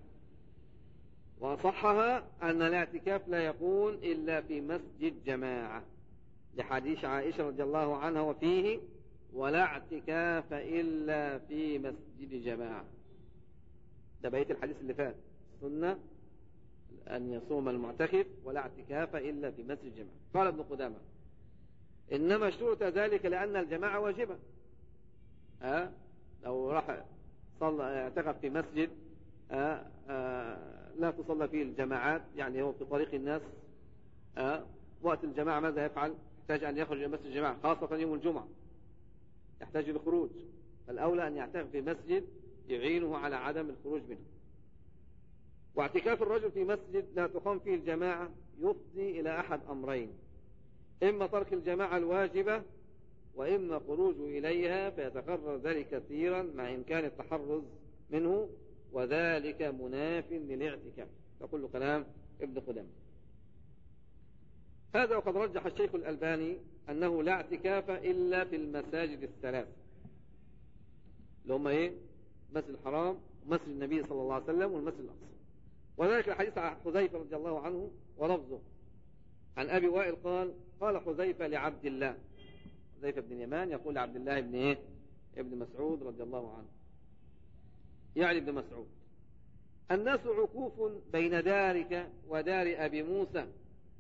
وصحها أن الاعتكاف لا يكون إلا في مسجد جماعة لحديث عائشة رضي الله عنها وفيه ولا اعتكاف إلا في مسجد جماعة. ده بقية الحديث اللي فات، السنة أن يصوم المعتكف ولا اعتكاف إلا في مسجد جماعة. قال ابن قدامة إنما اشترط ذلك لأن الجماعة واجبة. أه؟ لو راح صلى اعتكف في مسجد أه؟ أه؟ لا تصلى فيه الجماعات، يعني هو في طريق الناس أه؟ وقت الجماعة ماذا يفعل؟ يحتاج أن يخرج إلى مسجد الجماعة، خاصة يوم الجمعة يحتاج للخروج، فالأولى أن يعتكف في مسجد يعينه على عدم الخروج منه. واعتكاف الرجل في مسجد لا تقام فيه الجماعة يفضي إلى أحد أمرين: إما ترك الجماعة الواجبة، وإما خروج إليها، فيتكرر ذلك كثيرا مع إمكان التحرز منه، وذلك مناف للاعتكاف. فكل كلام ابن قدامة. هذا وقد رجح الشيخ الألباني أنه لا اعتكاف إلا في المساجد الثلاث، اللي هم إيه؟ مسجد الحرام، ومسجد النبي صلى الله عليه وسلم، والمسجد الأقصى. وذلك الحديث عن حذيفة رضي الله عنه ولفظه عن أبي وائل قال: قال حذيفة لعبد الله، حذيفة بن اليمان يقول لعبد الله بن إيه؟ ابن مسعود رضي الله عنه، يعني ابن مسعود: الناس عكوف بين دارك ودار أبي موسى،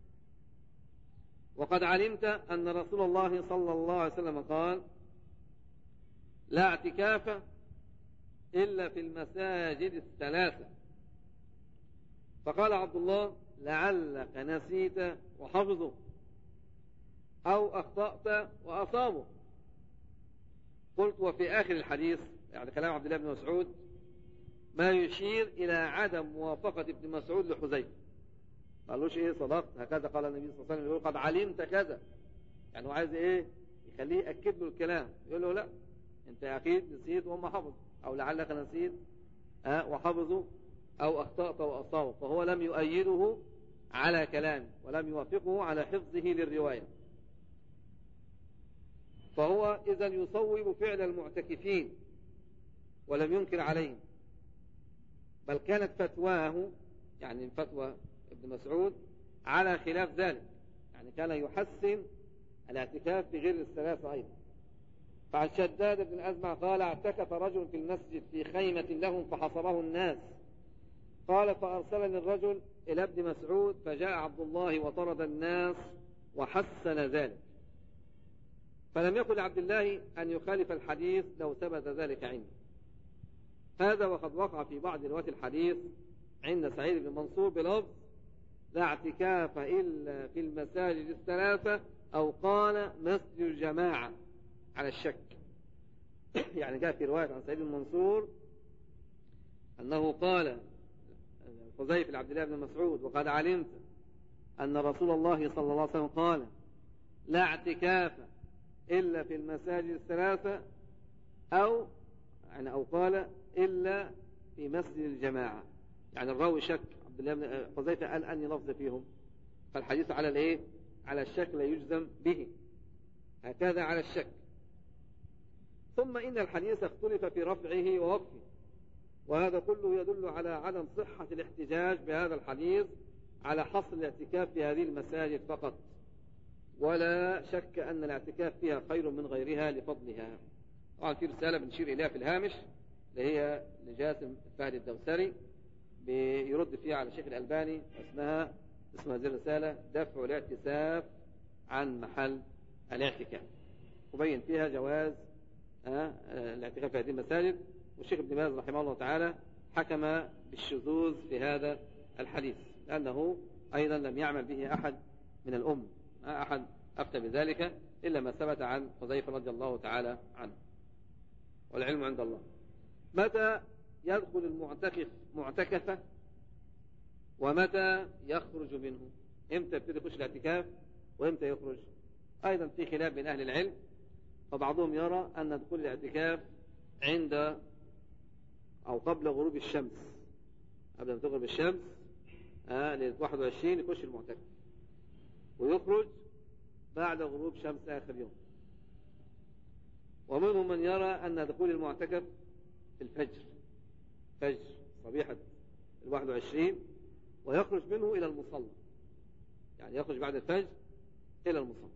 وقد علمت أن رسول الله صلى الله عليه وسلم قال: لا اعتكاف إلا في المساجد الثلاثة. فقال عبد الله: لعلك نسيت وحفظه، أو أخطأت وأصابه. قلت: وفي آخر الحديث، يعني كلام عبد الله بن مسعود، ما يشير إلى عدم موافقة ابن مسعود لحذيفة. ما قالوش إيه صدقت، هكذا قال النبي صلى الله عليه وسلم، يقول قد علمت كذا، يعني هو عايز إيه؟ يخليه يأكد له الكلام، يقول له لا، أنت أكيد نسيت وهم حفظ، أو لعلك نسيت أه وحفظوا، أو أخطأت وأصابوا. فهو لم يؤيده على كلامه، ولم يوافقه على حفظه للرواية. فهو إذا يصوب فعل المعتكفين ولم ينكر عليهم، بل كانت فتواه، يعني فتوى ابن مسعود، على خلاف ذلك، يعني كان يحسن الاعتكاف في غير الثلاثة أيضا. فعن شداد بن أزمع قال: اعتكف رجل في المسجد في خيمة لهم فحصره الناس، قال: فأرسلني الرجل إلى ابن مسعود، فجاء عبد الله وطرد الناس وحسن ذلك. فلم يكن لعبد الله أن يخالف الحديث لو ثبت ذلك عنده. هذا وقد وقع في بعض رواة الحديث عند سعيد بن منصور بلفظ: لا اعتكاف إلا في المساجد الثلاثة، أو قال مسجد الجماعة، على الشك. يعني جاء في رواية عن سعيد بن منصور أنه قال حذيفة لعبد الله بن مسعود: وقد علمت أن رسول الله صلى الله عليه وسلم قال: لا اعتكاف إلا في المساجد الثلاثة، أو يعني أو قال إلا في مسجد الجماعة. يعني الراوي شك، عبد الله بن حذيفة قال أني لفظ فيهم، فالحديث على الإيه؟ على الشك لا يجزم به، هكذا على الشك. ثم إن الحديث اختلف في رفعه ووقفه، وهذا كله يدل على عدم صحة الاحتجاج بهذا الحديث على حصر الاعتكاف في هذه المساجد فقط، ولا شك أن الاعتكاف فيها خير من غيرها لفضلها. طبعا في رسالة بنشير إليها في الهامش، اللي هي لجاسم فهد الدوسري، بيرد فيها على الشيخ الألباني، اسمها اسمها هذه الرسالة دفع الاعتساف عن محل الاعتكاف، وبين فيها جواز الاعتكاف في هذه المساجد. والشيخ ابن باز رحمه الله تعالى حكم بالشذوذ في هذا الحديث، لأنه أيضا لم يعمل به أحد من الأم، ما أحد أفتى بذلك إلا ما ثبت عن حذيفة رضي الله تعالى عنه، والعلم عند الله. متى يدخل المعتكف معتكفة، ومتى يخرج منه؟ إمتى يبتدي يخش الاعتكاف وإمتى يخرج؟ أيضا في خلاف بين أهل العلم، فبعضهم يرى أن دخول الاعتكاف عند أو قبل غروب الشمس، قبل أن تغرب الشمس آه ليلة واحد وعشرين يخش المعتكف، ويخرج بعد غروب شمس آخر يوم. ومنهم من يرى أن دخول المعتكف في الفجر، فجر صبيحة الواحد وعشرين، ويخرج منه إلى المصلى، يعني يخرج بعد الفجر إلى المصلى.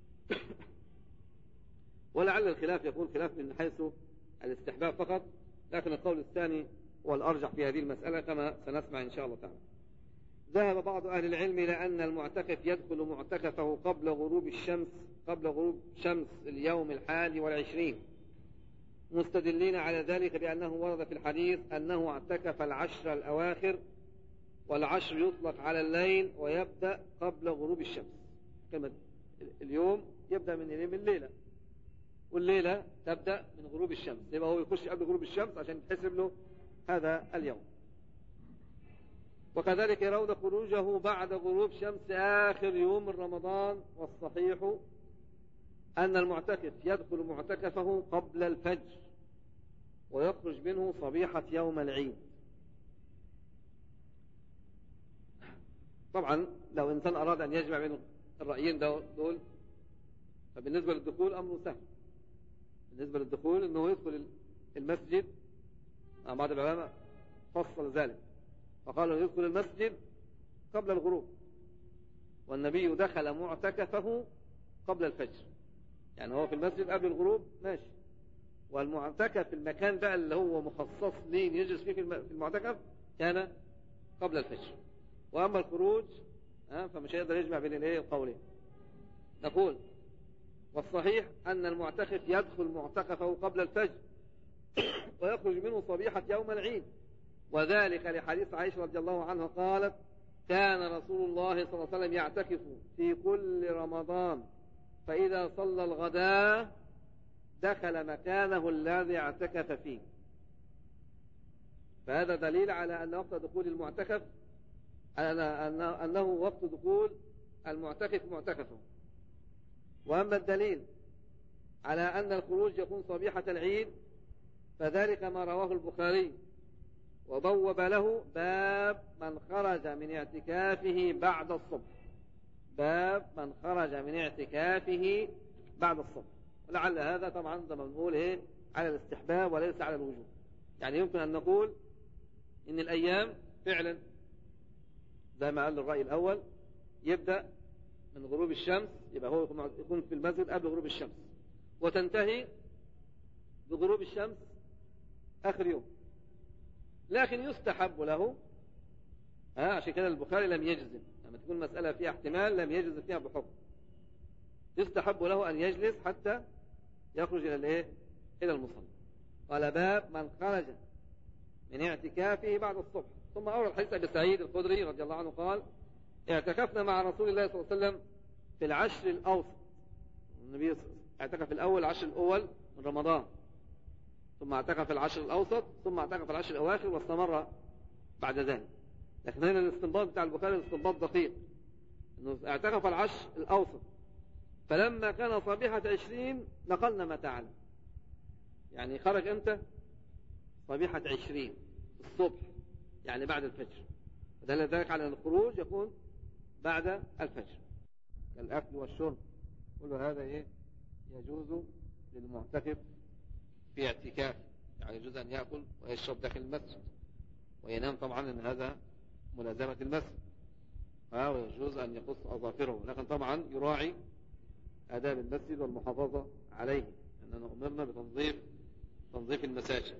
ولعل الخلاف يكون خلاف من حيث الاستحباب فقط، لكن القول الثاني هو الأرجح في هذه المسألة كما سنسمع إن شاء الله تعالى. ذهب بعض أهل العلم إلى أن المعتكف يدخل معتكفه قبل غروب الشمس، قبل غروب شمس اليوم الحادي والعشرين، مستدلين على ذلك بأنه ورد في الحديث أنه اعتكف العشر الأواخر، والعشر يطلق على الليل ويبدأ قبل غروب الشمس. كلمة اليوم يبدأ من اليوم الليلة، والليلة تبدأ من غروب الشمس، يبقى هو يخش قبل غروب الشمس عشان يتحسب له هذا اليوم. وكذلك يرون خروجه بعد غروب شمس آخر يوم من رمضان. والصحيح أن المعتكف يدخل معتكفه قبل الفجر ويخرج منه صبيحة يوم العيد. طبعا لو إنسان أراد أن يجمع بين الرأيين دول فبالنسبة للدخول أمره سهل. بالنسبة للدخول أنه يدخل المسجد، بعض العلماء فصل ذلك فقالوا يدخل المسجد قبل الغروب، والنبي دخل معتكفه قبل الفجر، يعني هو في المسجد قبل الغروب ماشي، والمعتكف في المكان بقى اللي هو مخصص لين يجلس فيه في المعتكف كان قبل الفجر. وأما الخروج فمش هيقدر يجمع بين الايه القولين. نقول والصحيح أن المعتكف يدخل معتكفه قبل الفجر ويخرج منه صبيحة يوم العيد، وذلك لحديث عائشة رضي الله عنها قالت: كان رسول الله صلى الله عليه وسلم يعتكف في كل رمضان، فإذا صلى الغداء دخل مكانه الذي اعتكف فيه. فهذا دليل على أن وقت دخول المعتكف أنه وقت دخول المعتكف معتكفه. وأما الدليل على أن الخروج يكون صبيحة العيد فذلك ما رواه البخاري وبوب له باب من خرج من اعتكافه بعد الصبح، باب من خرج من اعتكافه بعد الصبح. ولعل هذا طبعا زي ما بنقول ايه على الاستحباب وليس على الوجوب. يعني يمكن أن نقول إن الأيام فعلا زي ما قال الرأي الأول يبدأ من غروب الشمس، يبقى هو يكون في المسجد قبل غروب الشمس، وتنتهي بغروب الشمس آخر يوم. لكن يستحب له ها عشان كده البخاري لم يجزم، لما تكون مسألة فيها احتمال لم يجزم فيها بحكم، يستحب له أن يجلس حتى يخرج إلى الايه إلى المصلى. قال باب من خرج من اعتكافه بعد الصبح. ثم أورد حديث أبي سعيد الخدري رضي الله عنه قال: اعتكفنا مع رسول الله صلى الله عليه وسلم في العشر الأوسط. النبي اعتكف في الأول العشر الأول من رمضان، ثم اعتكف في العشر الأوسط، ثم اعتكف في العشر الأواخر، واستمر بعد ذلك. لكن هنا الاستنباط بتاع البخاري استنباط دقيق، انه اعتكف العشر الأوسط، فلما كان صبيحة عشرين نقلنا متاعنا. يعني خرج امتى؟ صبيحة عشرين الصبح، يعني بعد الفجر. فدل ذلك على أن الخروج يكون بعد الفجر. الأكل والشرب كل هذا إيه يجوز للمعتكف في اعتكاف، يعني يجوز أن يأكل ويشرب داخل المسجد وينام، طبعا أن هذا ملازمة المسجد، ويجوز أن يقص أظافره، لكن طبعا يراعي آداب المسجد والمحافظة عليه، أننا أمرنا بتنظيف تنظيف المساجد.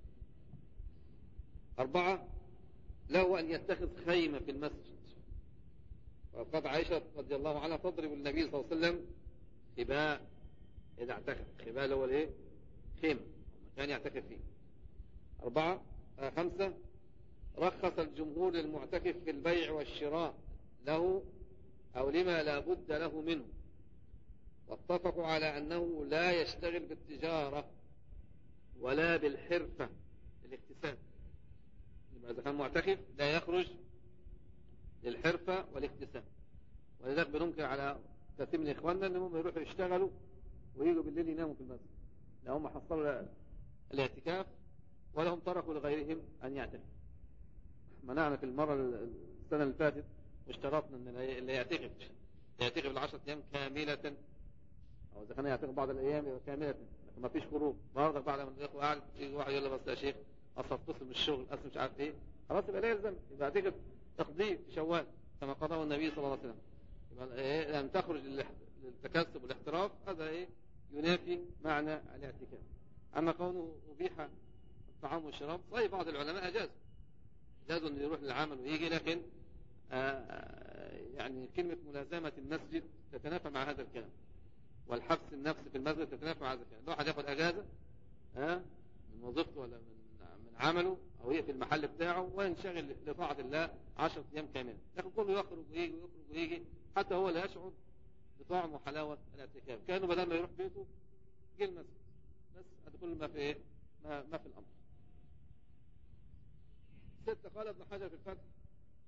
أربعة، له أن يتخذ خيمة في المسجد. وقد عائشة رضي الله عنها تضرب النبي صلى الله عليه وسلم خباء إذا اعتكف. خباء هو الايه؟ خيمة، مكان يعتكف فيه. أربعة آه خمسة، رخص الجمهور للمعتكف في البيع والشراء له أو لما لا بد له منه، واتفقوا على أنه لا يشتغل بالتجارة ولا بالحرفة الاكتساب. إذا كان معتكف لا يخرج للحرفة والاكتساب. ولذلك بننكر على كثير من إخواننا أنهم يروحوا يشتغلوا ويجوا بالليل يناموا في المسجد، لا هم حصلوا الاعتكاف ولا هم تركوا لغيرهم أن يعتكف. منعنا في المرة السنة اللي فاتت واشترطنا أن اللي يعتكف يعتكف العشرة أيام كاملة، أو إذا كان يعتكف بعض الأيام كاملة، لكن ما فيش خروج. برضك بعد ما الإخوة قاعد يجي واحد يقول له بس يا شيخ أصل اتصل من الشغل أصل مش عارف إيه، خلاص يبقى لا يلزم، يبقى اعتكف تقضيه في شوال كما قضاه النبي صلى الله عليه وسلم. يبقى إيه أن تخرج للتكسب والاحتراف هذا إيه ينافي معنى الاعتكاف. أما كونه أبيح الطعام والشراب صحيح بعض العلماء أجاز أجازوا أن يروح للعمل ويجي، لكن آه يعني كلمة ملازمة المسجد تتنافى مع هذا الكلام، والحبس النفس في المسجد تتنافى مع هذا الكلام. لو واحد ياخد أجازة آه من وظيفته ولا من من عمله أو يقفل المحل بتاعه وينشغل لطاعة الله عشرة أيام كاملة، لكن كله يخرج ويجي ويخرج ويجي حتى هو لا يشعر بطعم وحلاوة الاعتكاف، كأنه بدل ما يروح بيته جه المسجد بس. هذا كل ما في إيه ما, ما في الأمر. ستة، قال ابن حجر في الفتح: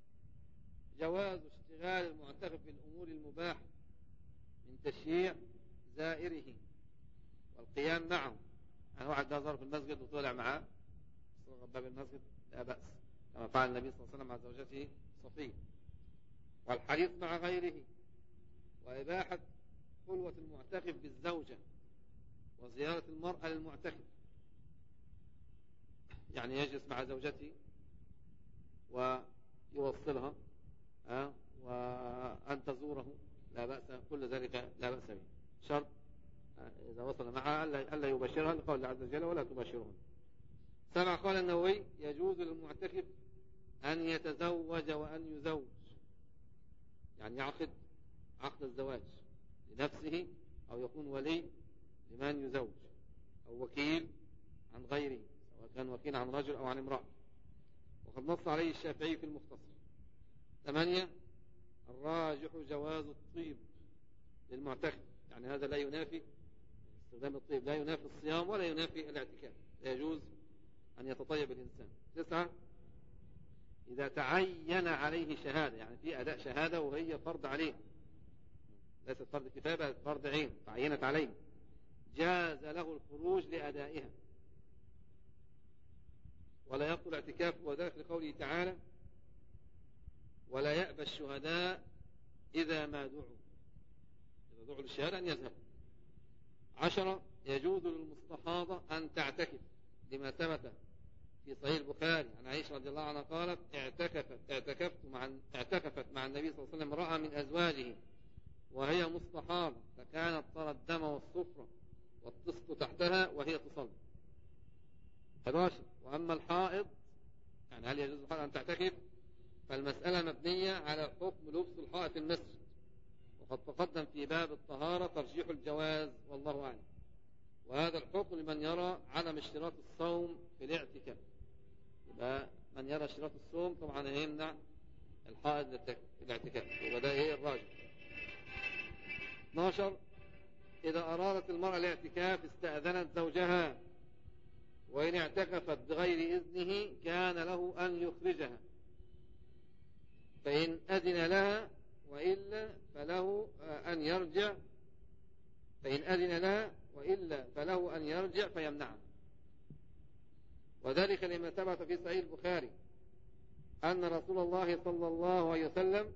جواز اشتغال المعتكف بالأمور المباحة من تشييع زائره والقيام معه. يعني واحد ده ظهر في المسجد وطلع معاه صغر باب المسجد لا بأس، كما فعل النبي صلى الله عليه وسلم مع زوجته صفية. والحديث مع غيره، وإباحة خلوة المعتكف بالزوجة وزيارة المرأة للمعتكف، يعني يجلس مع زوجته ويوصلها أه؟ وأن تزوره لا بأس، كل ذلك لا بأس به، شرط إذا وصل معها ألا يباشرها لقول الله عز وجل ولا تباشرهن. سبع قال النووي يجوز للمعتكف أن يتزوج وأن يزوج، يعني يعقد عقد الزواج لنفسه أو يكون ولي لمن يزوج أو وكيل عن غيره، سواء كان وكيل عن رجل أو عن امرأة، وقد نص عليه الشافعي في المختصر. ثمانية الراجح جواز الطيب للمعتكف، يعني هذا لا ينافي استخدام الطيب، لا ينافي الصيام ولا ينافي الاعتكاف، لا يجوز أن يتطيب الإنسان. تسعة إذا تعين عليه شهادة، يعني في أداء شهادة وهي فرض عليه، ليست فرض كتابة، فرض عين تعينت عليه، جاز له الخروج لأدائها ولا يبطل اعتكافه، وذلك لقوله تعالى ولا يأبى الشهداء إذا ما دعوا، إذا دعوا للشهادة أن يذهب. عشرة يجوز للمستحاضة أن تعتكف لما ثبت في صحيح البخاري عن عائشة رضي الله عنها قالت اعتكفت اعتكفت مع اعتكفت مع النبي صلى الله عليه وسلم امرأة من أزواجه وهي مستحاضة فكانت ترى الدم والصفرة والطست تحتها وهي تصلي. حداشر وأما الحائض، يعني هل يجوز الحائض أن تعتكف؟ فالمسألة مبنية على حكم لبس الحائض في المسجد، وقد تقدم في باب الطهارة ترجيح الجواز والله أعلم، وهذا الحكم لمن يرى عدم اشتراط الصوم في الاعتكاف. يبقى من يرى اشتراط الصوم طبعا يمنع الحائض في الاعتكاف، يبقى ده ايه الراجح. اثناشر إذا أرادت المرأة الاعتكاف استأذنت زوجها، وإن اعتكفت بغير إذنه كان له أن يخرجها، فإن أذن لها وإلا فله أن يرجع فإن أذن لها وإلا فله أن يرجع فيمنعها. وذلك لما ثبت في صحيح البخاري أن رسول الله صلى الله عليه وسلم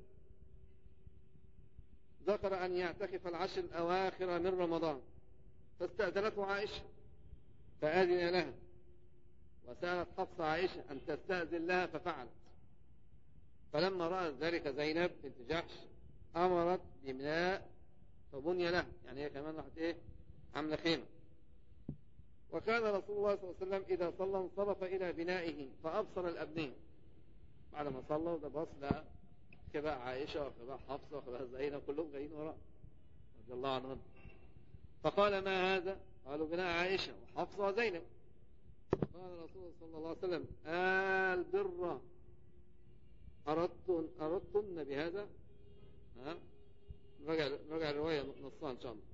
ذكر أن يعتكف العشر الأواخر من رمضان، فاستأذنته عائشة فأذن لها، وسألت حفصة عائشة أن تستأذن لها ففعلت، فلما رأت ذلك زينب بنت جحش أمرت ببناء فبني لها، يعني هي كمان راحت إيه عمل خيمة. وكان رسول الله صلى الله عليه وسلم إذا صلى انصرف إلى بنائه فأبصر الأبنية، بعد ما صلوا ده بص لها خباء عائشة وخباء حفصة وخباء زينب كلهم جايين وراء رضي الله عنهم، فقال ما هذا؟ قالوا بناء عائشة وحفصة وزينب. قال رسول صلى الله عليه وسلم آل بر أردتن أردتن بهذا؟ ها؟ رجع رجع الرواية نصها إن شاء الله.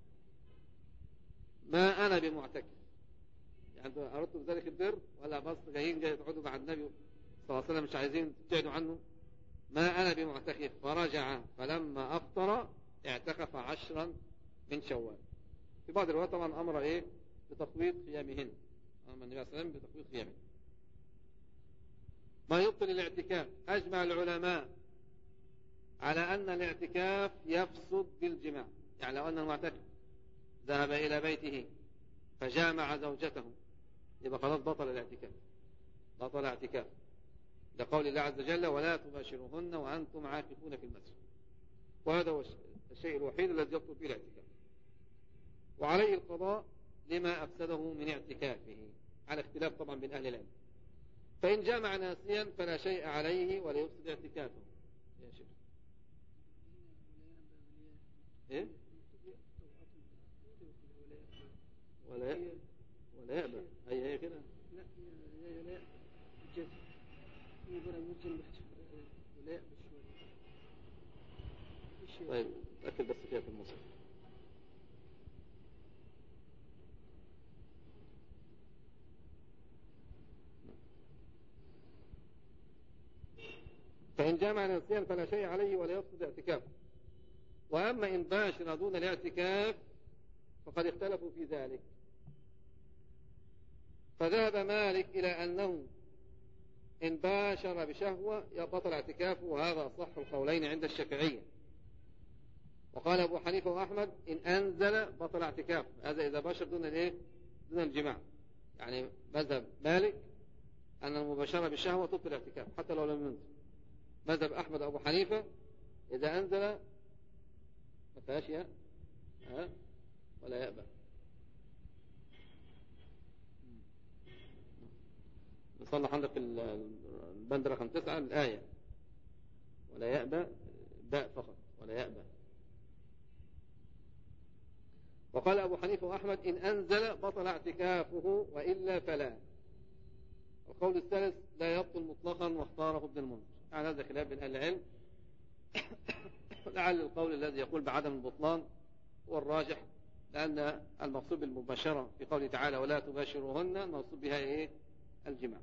ما أنا بمعتكف، يعني أردتم بذلك البر ولا بس جايين جاي تقعدوا مع النبي صلى الله عليه وسلم مش عايزين تبتعدوا عنه؟ ما أنا بمعتكف. فرجع فلما أفطر اعتكف عشرا من شوال. في بعض الروايات طبعا أمر إيه بتقويض قيامهن، أمر النبي صلى الله عليه وسلم بتقويض قيامهن. ما يبطل الاعتكاف، أجمع العلماء على أن الاعتكاف يفسد بالجماع، يعني لو أن المعتكف ذهب إلى بيته فجامع زوجته يبقى خلاص بطل الاعتكاف، بطل اعتكاف لقول الله عز وجل ولا تباشروهن وأنتم عاكفون في المسجد، وهذا هو الشيء الوحيد الذي يبطل به الاعتكاف، وعليه القضاء لما أفسده من اعتكافه على اختلاف طبعا بين أهل العلم. فإن جامع ناسيا فلا شيء عليه ولا يفسد اعتكافه. يا شيخ إيه؟ ولا ولا يأبى هي هي كده
لا ولا جد يقول ممكن ولا يأبى شوية.
طيب تأكد بس فيها في المصحف. فإن جامع ناسيا فلا شيء عليه ولا يفسد اعتكافه. وأما إن باشر دون الاعتكاف فقد اختلفوا في ذلك، فذهب مالك إلى أنه إن باشر بشهوة يبطل اعتكافه، وهذا أصح القولين عند الشافعية. وقال أبو حنيفة وأحمد إن أنزل بطل اعتكافه، هذا إذا باشر دون الإيه؟ دون الجماع. يعني مذهب مالك أن المباشرة بالشهوة تبطل الاعتكاف حتى لو لم ينزل. مذهب أحمد أبو حنيفة إذا أنزل ما فيهاش ياء ها ولا يأبى. نصلح عندك في البند رقم تسعة الآية ولا يأبى باء فقط ولا يأبى. وقال أبو حنيفة وأحمد إن أنزل بطل اعتكافه وإلا فلا. القول الثالث لا يبطل مطلقا واختاره ابن المنذر. يعني هذا خلاف بين أهل العلم. لعل القول الذي يقول بعدم البطلان هو الراجح، لأن المقصود بالمباشرة في قوله تعالى ولا تباشروهن المقصود بها إيه؟ الجماع.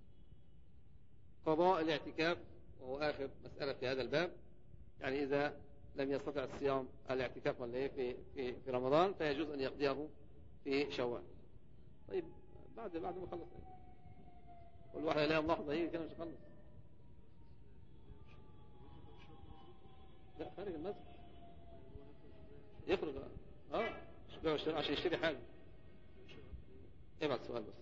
قضاء الاعتكاف وهو آخر مسألة في هذا الباب، يعني إذا لم يستطع الصيام الاعتكاف ولا إيه في في في رمضان فيجوز أن يقضيه في شوال. طيب بعد بعد ما خلص كل واحد يلاقي ملاحظة هي كده مش خلص. لا خارج المسجد يخرج اه عشان يشتري حاجة. ابعت سؤال بس.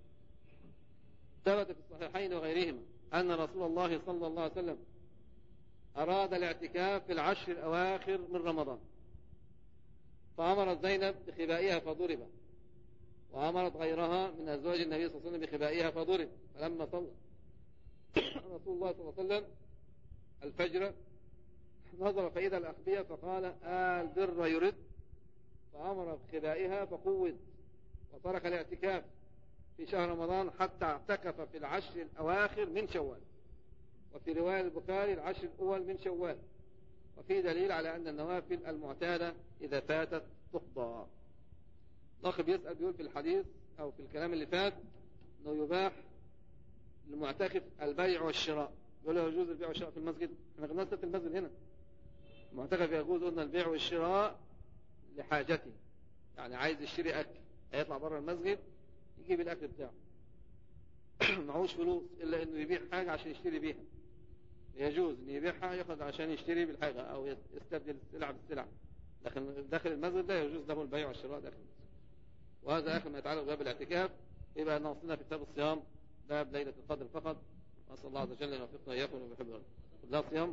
ثبت في الصحيحين وغيرهما أن رسول الله صلى الله عليه وسلم أراد الاعتكاف في العشر الأواخر من رمضان، فأمرت زينب بخبائها فضرب، وأمرت غيرها من أزواج النبي صلى الله عليه وسلم بخبائها فضرب. فلما صلى رسول الله صلى الله عليه وسلم الفجر نظر فإذا الأخبية فقال آل بر يرد، فأمر بخبائها فقود، وترك الاعتكاف في شهر رمضان حتى اعتكف في العشر الأواخر من شوال. وفي رواية البخاري العشر الأول من شوال. وفي دليل على أن النوافل المعتادة إذا فاتت تقضى. الأخ بيسأل بيقول في الحديث أو في الكلام اللي فات أنه يباح للمعتكف البيع والشراء، يقول له يجوز البيع والشراء في المسجد. احنا قلنا في المسجد هنا المعتكف يجوز قلنا البيع والشراء لحاجته، يعني عايز يشتري أكل هيطلع بره المسجد يجيب الأكل بتاعه معهوش فلوس إلا إنه يبيع حاجة عشان يشتري بيها، يجوز إنه يبيعها يأخذ عشان يشتري بالحاجة أو يستبدل السلع بالسلع. لكن داخل المسجد لا يجوز له البيع والشراء داخل المسجد. وهذا آخر ما يتعلق بباب الاعتكاف. يبقى ناقصنا في كتاب الصيام باب ليلة القدر فقط. نسأل الله عز وجل أن يوفقنا إياكم ويحبنا. لا صيام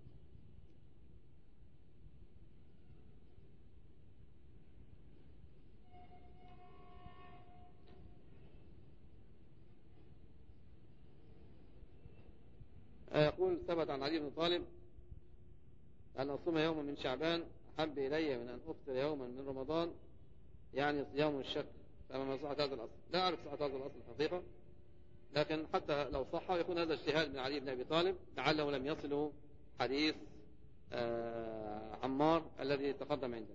يقول ثبت عن علي بن طالب أن أصوم يوما من شعبان أحب إلي من أن أفطر يوما من رمضان، يعني صيام الشك. فما صحة هذا الأصل؟ لا أعرف صحة هذا الأصل الحقيقة، لكن حتى لو صح يكون هذا اجتهاد من علي بن أبي طالب، لعله لم يصله حديث آه عمار الذي تقدم عندنا.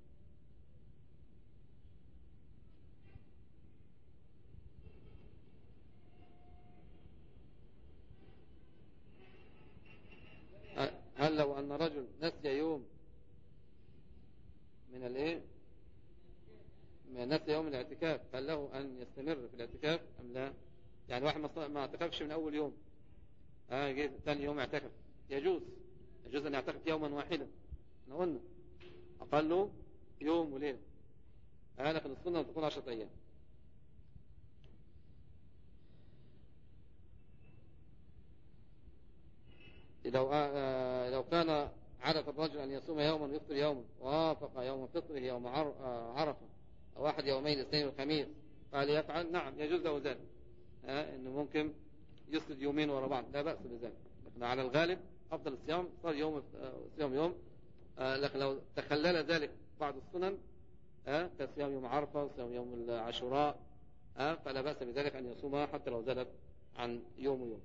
هل لو أن رجل نسي يوم من الايه نسي يوم الاعتكاف هل له أن يستمر في الاعتكاف أم لا؟ يعني واحد ما اعتكفش من أول يوم آه جيت ثاني يوم اعتكف، يجوز يجوز أن يعتكف يوما واحدا. احنا قلنا أقله يوم وليلة آه لكن السنة تكون عشرة أيام. لو آه لو كان عرف الرجل أن يصوم يوما ويفطر يوما ووافق يوم فطره يوم عرفة أو أحد يومين الاثنين والخميس قال يفعل نعم يجوز له ذلك آه إنه ممكن يسرد يومين ورا بعض لا بأس بذلك. لكن على الغالب أفضل الصيام صار يوم صيام يوم آه لكن لو تخلل ذلك بعض السنن آه كصيام يوم عرفة وصيام يوم العاشوراء آه فلا بأس بذلك أن يصومها حتى لو زادت عن يوم ويوم.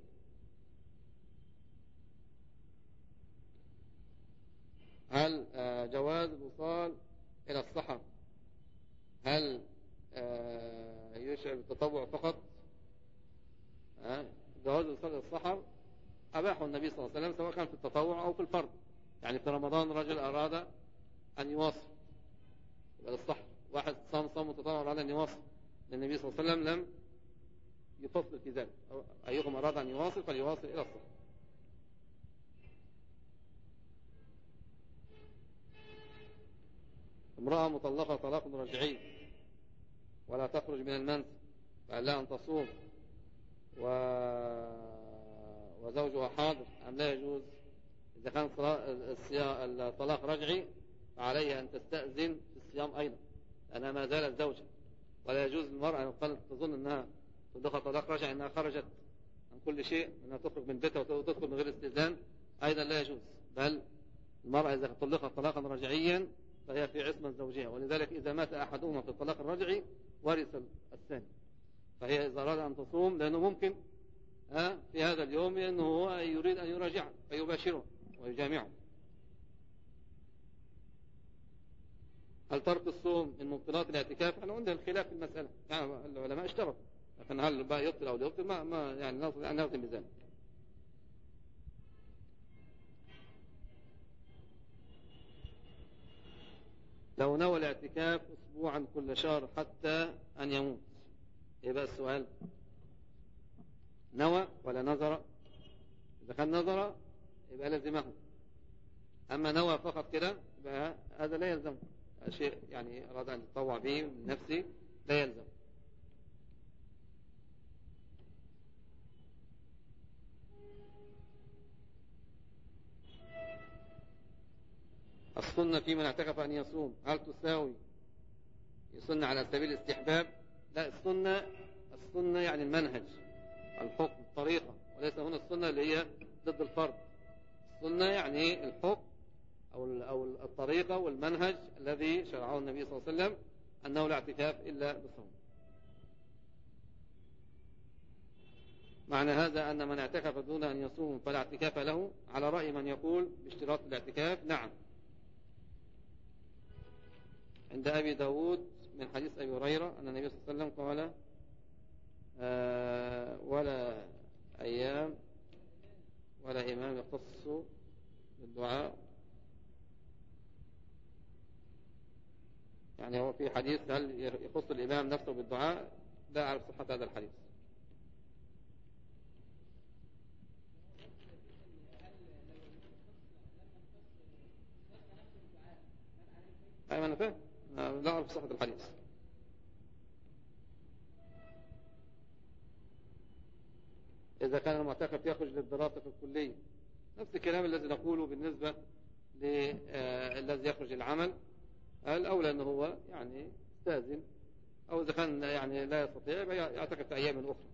هل آه جواز الوصال إلى الصحر هل آه يشعر بالتطوع فقط؟ آه جواز الوصال إلى الصحر أباحه النبي صلى الله عليه وسلم سواء كان في التطوع أو في الفرض. يعني في رمضان رجل أراد أن يواصل يبقى الصح، واحد صام صام متطوع أراد أن يواصل، النبي صلى الله عليه وسلم لم يفصل في ذلك، أيكم أراد أن يواصل فليواصل إلى الصح. امرأة مطلقة طلاق رجعي ولا تخرج من المنزل فقال لها أن تصوم و... وزوجها حاضر أم لا يجوز؟ إذا كان الطلاق رجعي فعليها أن تستأذن في الصيام أيضا لأنها ما زالت زوجة، ولا يجوز للمرأة أن تظن أنها طلقها طلاق رجعي أنها خرجت عن كل شيء، أنها تخرج من بيتها وتدخل من غير استئذان، أيضا لا يجوز. بل المرأة إذا طلقت طلاقا رجعيا فهي في عصمة زوجها، ولذلك إذا مات أحدهما في الطلاق الرجعي ورث الثاني. فهي إذا أراد أن تصوم لأنه ممكن في هذا اليوم أنه هو يريد أن يراجع فيباشره ويجامعه. هل ترك الصوم من مبطلات الاعتكاف؟ أنا عندنا الخلاف في المسألة، يعني العلماء اشترطوا، لكن هل بقى يبطل أو لا يبطل ما, ما يعني نستطيع أن نختم بذلك. لو نوى الاعتكاف أسبوعا كل شهر حتى أن يموت، إيه بقى السؤال؟ نوى ولا نظر؟ إذا كان نظر يبقى لازمه، أما نوى فقط كده يبقى هذا لا يلزم شيء، يعني أراد أن يتطوع به من نفسه لا يلزم. السنة في من اعتكف أن يصوم هل تساوي السنة على سبيل الاستحباب؟ لا، السنة السنة يعني المنهج، الحكم، الطريقة، وليس هنا السنة اللي هي ضد الفرض. السنة يعني الحكم أو أو الطريقة والمنهج الذي شرعه النبي صلى الله عليه وسلم، أنه لا اعتكاف إلا بصوم. معنى هذا أن من اعتكف دون أن يصوم فلا اعتكاف له، على رأي من يقول باشتراط الاعتكاف. نعم، عند أبي داود من حديث أبي هريرة أن النبي صلى الله عليه وسلم قال آه ولا أيام ولا إمام يختص بالدعاء، يعني هو في حديث هل يخص الإمام نفسه بالدعاء؟ لا أعرف صحة هذا الحديث. أيوة أنا فاهم، لا أعرف صحة الحديث. إذا كان المعتكف يخرج للدراسة في الكلية، نفس الكلام الذي نقوله بالنسبة للذي يخرج العمل، الأولى أنه هو يعني يستأذن، أو إذا كان يعني لا يستطيع يعتكف في أيام أخرى.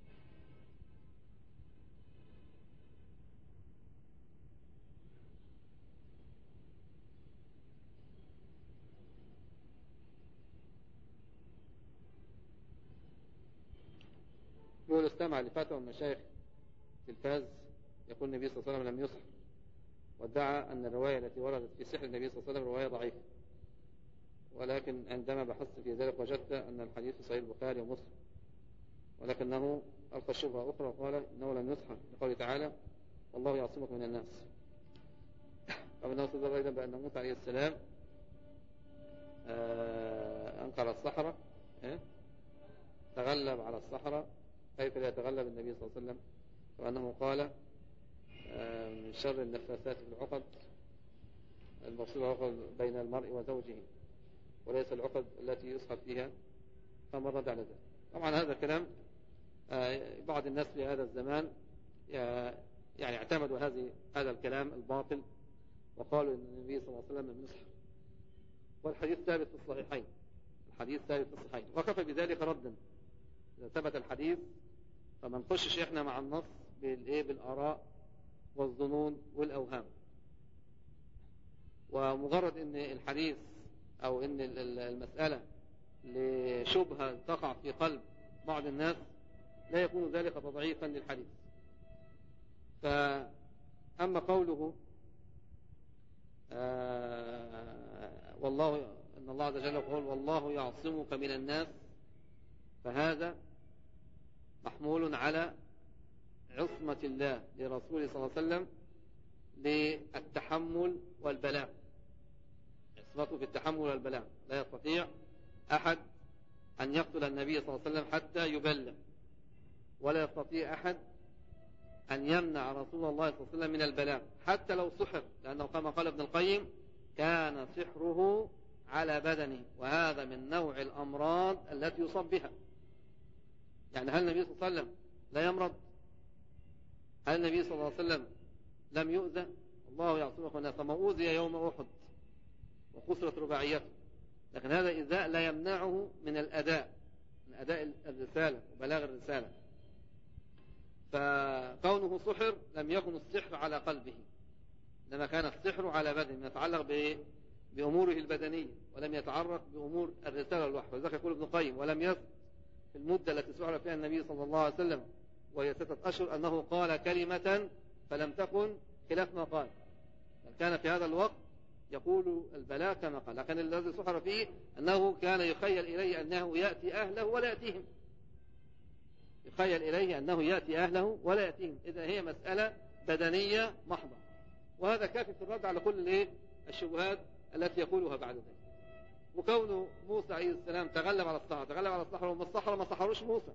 يقول استمع لفتوى المشايخ تلفاز يقول النبي صلى الله عليه وسلم لم يسحر، وادعى أن الرواية التي وردت في سحر النبي صلى الله عليه وسلم رواية ضعيفة، ولكن عندما بحثت في ذلك وجدت أن الحديث في صحيح البخاري ومسلم، ولكنه ألقى شبهة أخرى وقال إنه لم يسحر لقوله تعالى والله يعصمك من الناس. فمنه صدر أيضا بأن موسى عليه السلام أنكر الصحراء، تغلب على الصحراء، كيف لا يتغلب النبي صلى الله عليه وسلم؟ وأنه قال من شر النفاثات في العقد الموصولة عقد بين المرء وزوجه، وليس العقد التي يسحر فيها، فما رد على ذلك. طبعا هذا كلام بعض الناس في هذا الزمان يعني اعتمدوا هذه هذا الكلام الباطل وقالوا ان النبي صلى الله عليه وسلم لم يسحر، والحديث ثابت في الصحيحين، الحديث ثابت في الصحيحين، وكفى بذلك ردا. إذا ثبت الحديث فما نخشش احنا مع النص بالايه بالآراء والظنون والأوهام. ومجرد ان الحديث او ان المسألة لشبهة تقع في قلب بعض الناس لا يكون ذلك تضعيفا للحديث. فأما قوله آه والله ان الله عز وجل يقول والله يعصمك من الناس، فهذا محمول على عصمة الله لرسوله صلى الله عليه وسلم للتحمل والبلاغ، عصمته في التحمل والبلاغ، لا يستطيع أحد أن يقتل النبي صلى الله عليه وسلم حتى يبلغ، ولا يستطيع أحد أن يمنع رسول الله صلى الله عليه وسلم من البلاغ حتى لو سحر، لأنه كما قال ابن القيم كان سحره على بدنه، وهذا من نوع الأمراض التي يصاب بها. يعني هل النبي صلى الله عليه وسلم لا يمرض؟ هل النبي صلى الله عليه وسلم لم يؤذى؟ الله يعصمك من الناس، فما أوذي يوم أحد وقصرت رباعيته، لكن هذا إيذاء لا يمنعه من الأداء، من أداء الرسالة وبلاغ الرسالة. فكونه سحر لم يكن السحر على قلبه، لما كان السحر على بدنه يتعلق بأموره البدنية، ولم يتعرق بأمور الرسالة والوحي. وذلك يقول ابن القيم ولم يثبت في المدة التي سحر فيها النبي صلى الله عليه وسلم وهي ستة أشهر أنه قال كلمة فلم تكن خلاف ما قال، بل كان في هذا الوقت يقول البلاء كما قال. لكن الذي سحر فيه أنه كان يخيل إليه أنه يأتي أهله ولا يأتيهم، يخيل إليه أنه يأتي أهله ولا يأتيهم. إذا هي مسألة بدنية محضة، وهذا كافي في الرد على كل الشبهات التي يقولها بعد ذلك. وكونه موسى عليه السلام تغلب على الصحراء، تغلب على الصحراء، وما الصحراء ما سحروش موسى،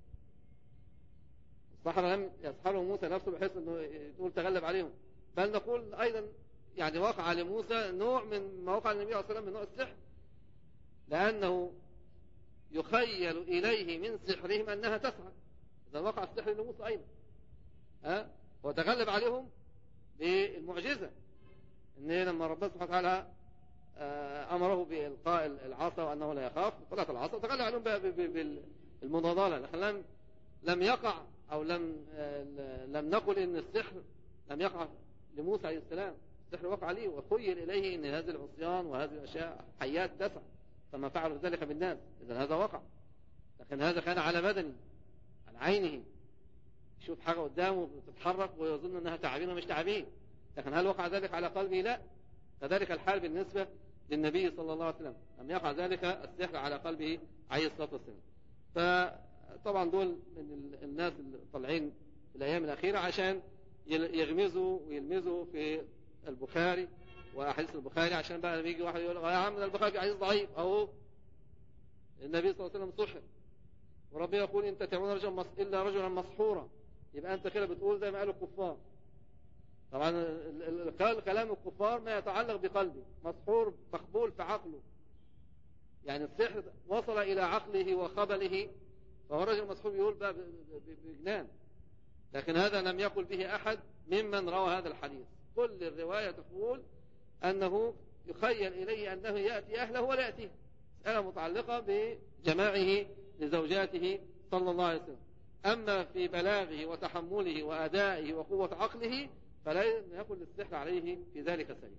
الصحراء لم يسحروا موسى نفسه بحيث أنه تقول تغلب عليهم، بل نقول أيضا يعني وقع لموسى نوع من ما وقع للنبي صلى الله عليه وسلم من نوع السحر، لأنه يخيل إليه من سحرهم أنها تسعى. إذا وقع السحر لموسى أيضا، ها هو تغلب عليهم بالمعجزة، إن لما ربنا سبحانه وتعالى أمره بإلقاء العصا وأنه لا يخاف، طلعت العصا وتغلب عليهم بالمناضلة. لكن لم لم يقع أو لم لم نقل إن السحر لم يقع لموسى عليه السلام، السحر وقع عليه وخيل إليه إن هذه العصيان وهذه الأشياء حيات تسعى، فما فعلوا ذلك بالناس، إذا هذا وقع. لكن هذا كان على بدنه، على عينه، يشوف حاجة قدامه بتتحرك ويظن أنها تعابين ومش تعابين. لكن هل وقع ذلك على قلبه؟ لا. كذلك الحال بالنسبة للنبي صلى الله عليه وسلم، لم يقع ذلك السحر على قلبه عليه الصلاة والسلام. فطبعا دول من الناس اللي طالعين في الأيام الأخيرة عشان يغمزوا ويلمزوا في البخاري وأحاديث البخاري، عشان بقى لما يجي واحد يقول يا عم البخاري في حديث ضعيف، أهو النبي صلى الله عليه وسلم سحر، وربنا يقول إن تتبعون رجلا مص... إلا رجلا مسحورا، يبقى أنت كده بتقول زي ما قالوا الكفار. طبعا كلام الكفار ما يتعلق بقلبه، مسحور مخبول في عقله، يعني السحر وصل إلى عقله وخبله، فهو رجل مسحور يقول بقى بجنان. لكن هذا لم يقل به أحد ممن روى هذا الحديث، كل الرواية تقول أنه يخيل إليه أنه يأتي أهله ولا يأتيه، مسألة متعلقة بجماعه لزوجاته صلى الله عليه وسلم. أما في بلاغه وتحمله وأدائه وقوة عقله فلا يكن السحر عليه في ذلك سبيل.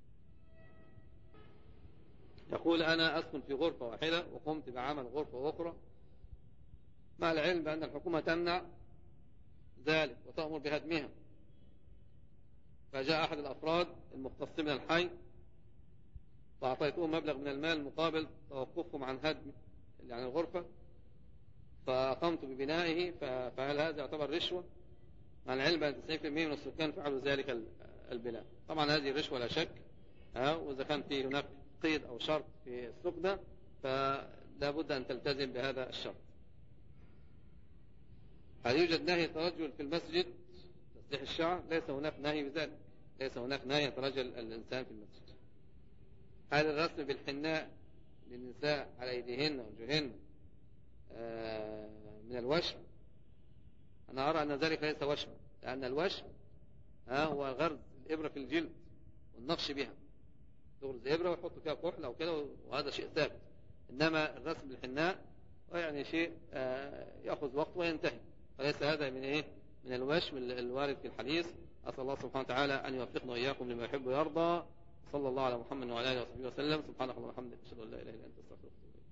يقول أنا أسكن في غرفة واحدة وقمت بعمل غرفة أخرى، مع العلم بأن الحكومة تمنع ذلك وتأمر بهدمها، فجاء أحد الأفراد المختصين من الحي فأعطيتهم مبلغ من المال مقابل توقفهم عن هدم يعني الغرفة، فقمت ببنائه، فهل هذا يعتبر رشوة؟ مع العلم بأن تسعين بالمئة من السكان فعلوا ذلك البناء. طبعا هذه رشوة لا شك، ها وإذا كان في هناك قيد أو شرط في السكنة فلا بد أن تلتزم بهذا الشرط. هل يوجد نهي الترجل في المسجد تسريح الشعر؟ ليس هناك نهي بذلك، ليس هناك نهي يترجل الإنسان في المسجد. هل الرسم بالحناء للنساء على أيديهن ووجوههن من الوشم؟ أنا أرى أن ذلك ليس وشما، لأن الوشم هو غرز الإبرة في الجلد والنقش بها، تغرز إبرة ويحط فيها كحل أو كده، وهذا شيء ثابت. إنما الرسم بالحناء يعني شيء يأخذ وقت وينتهي، فليس هذا من إيه؟ من الوشم الوارد في الحديث. أسأل الله سبحانه وتعالى أن يوفقنا وإياكم لما يحب ويرضى. صلى الله على محمد وعلى آله وصحبه وسلم. سبحانك اللهم وبحمدك، أشهد أن لا إله إلا أنت، أستغفرك.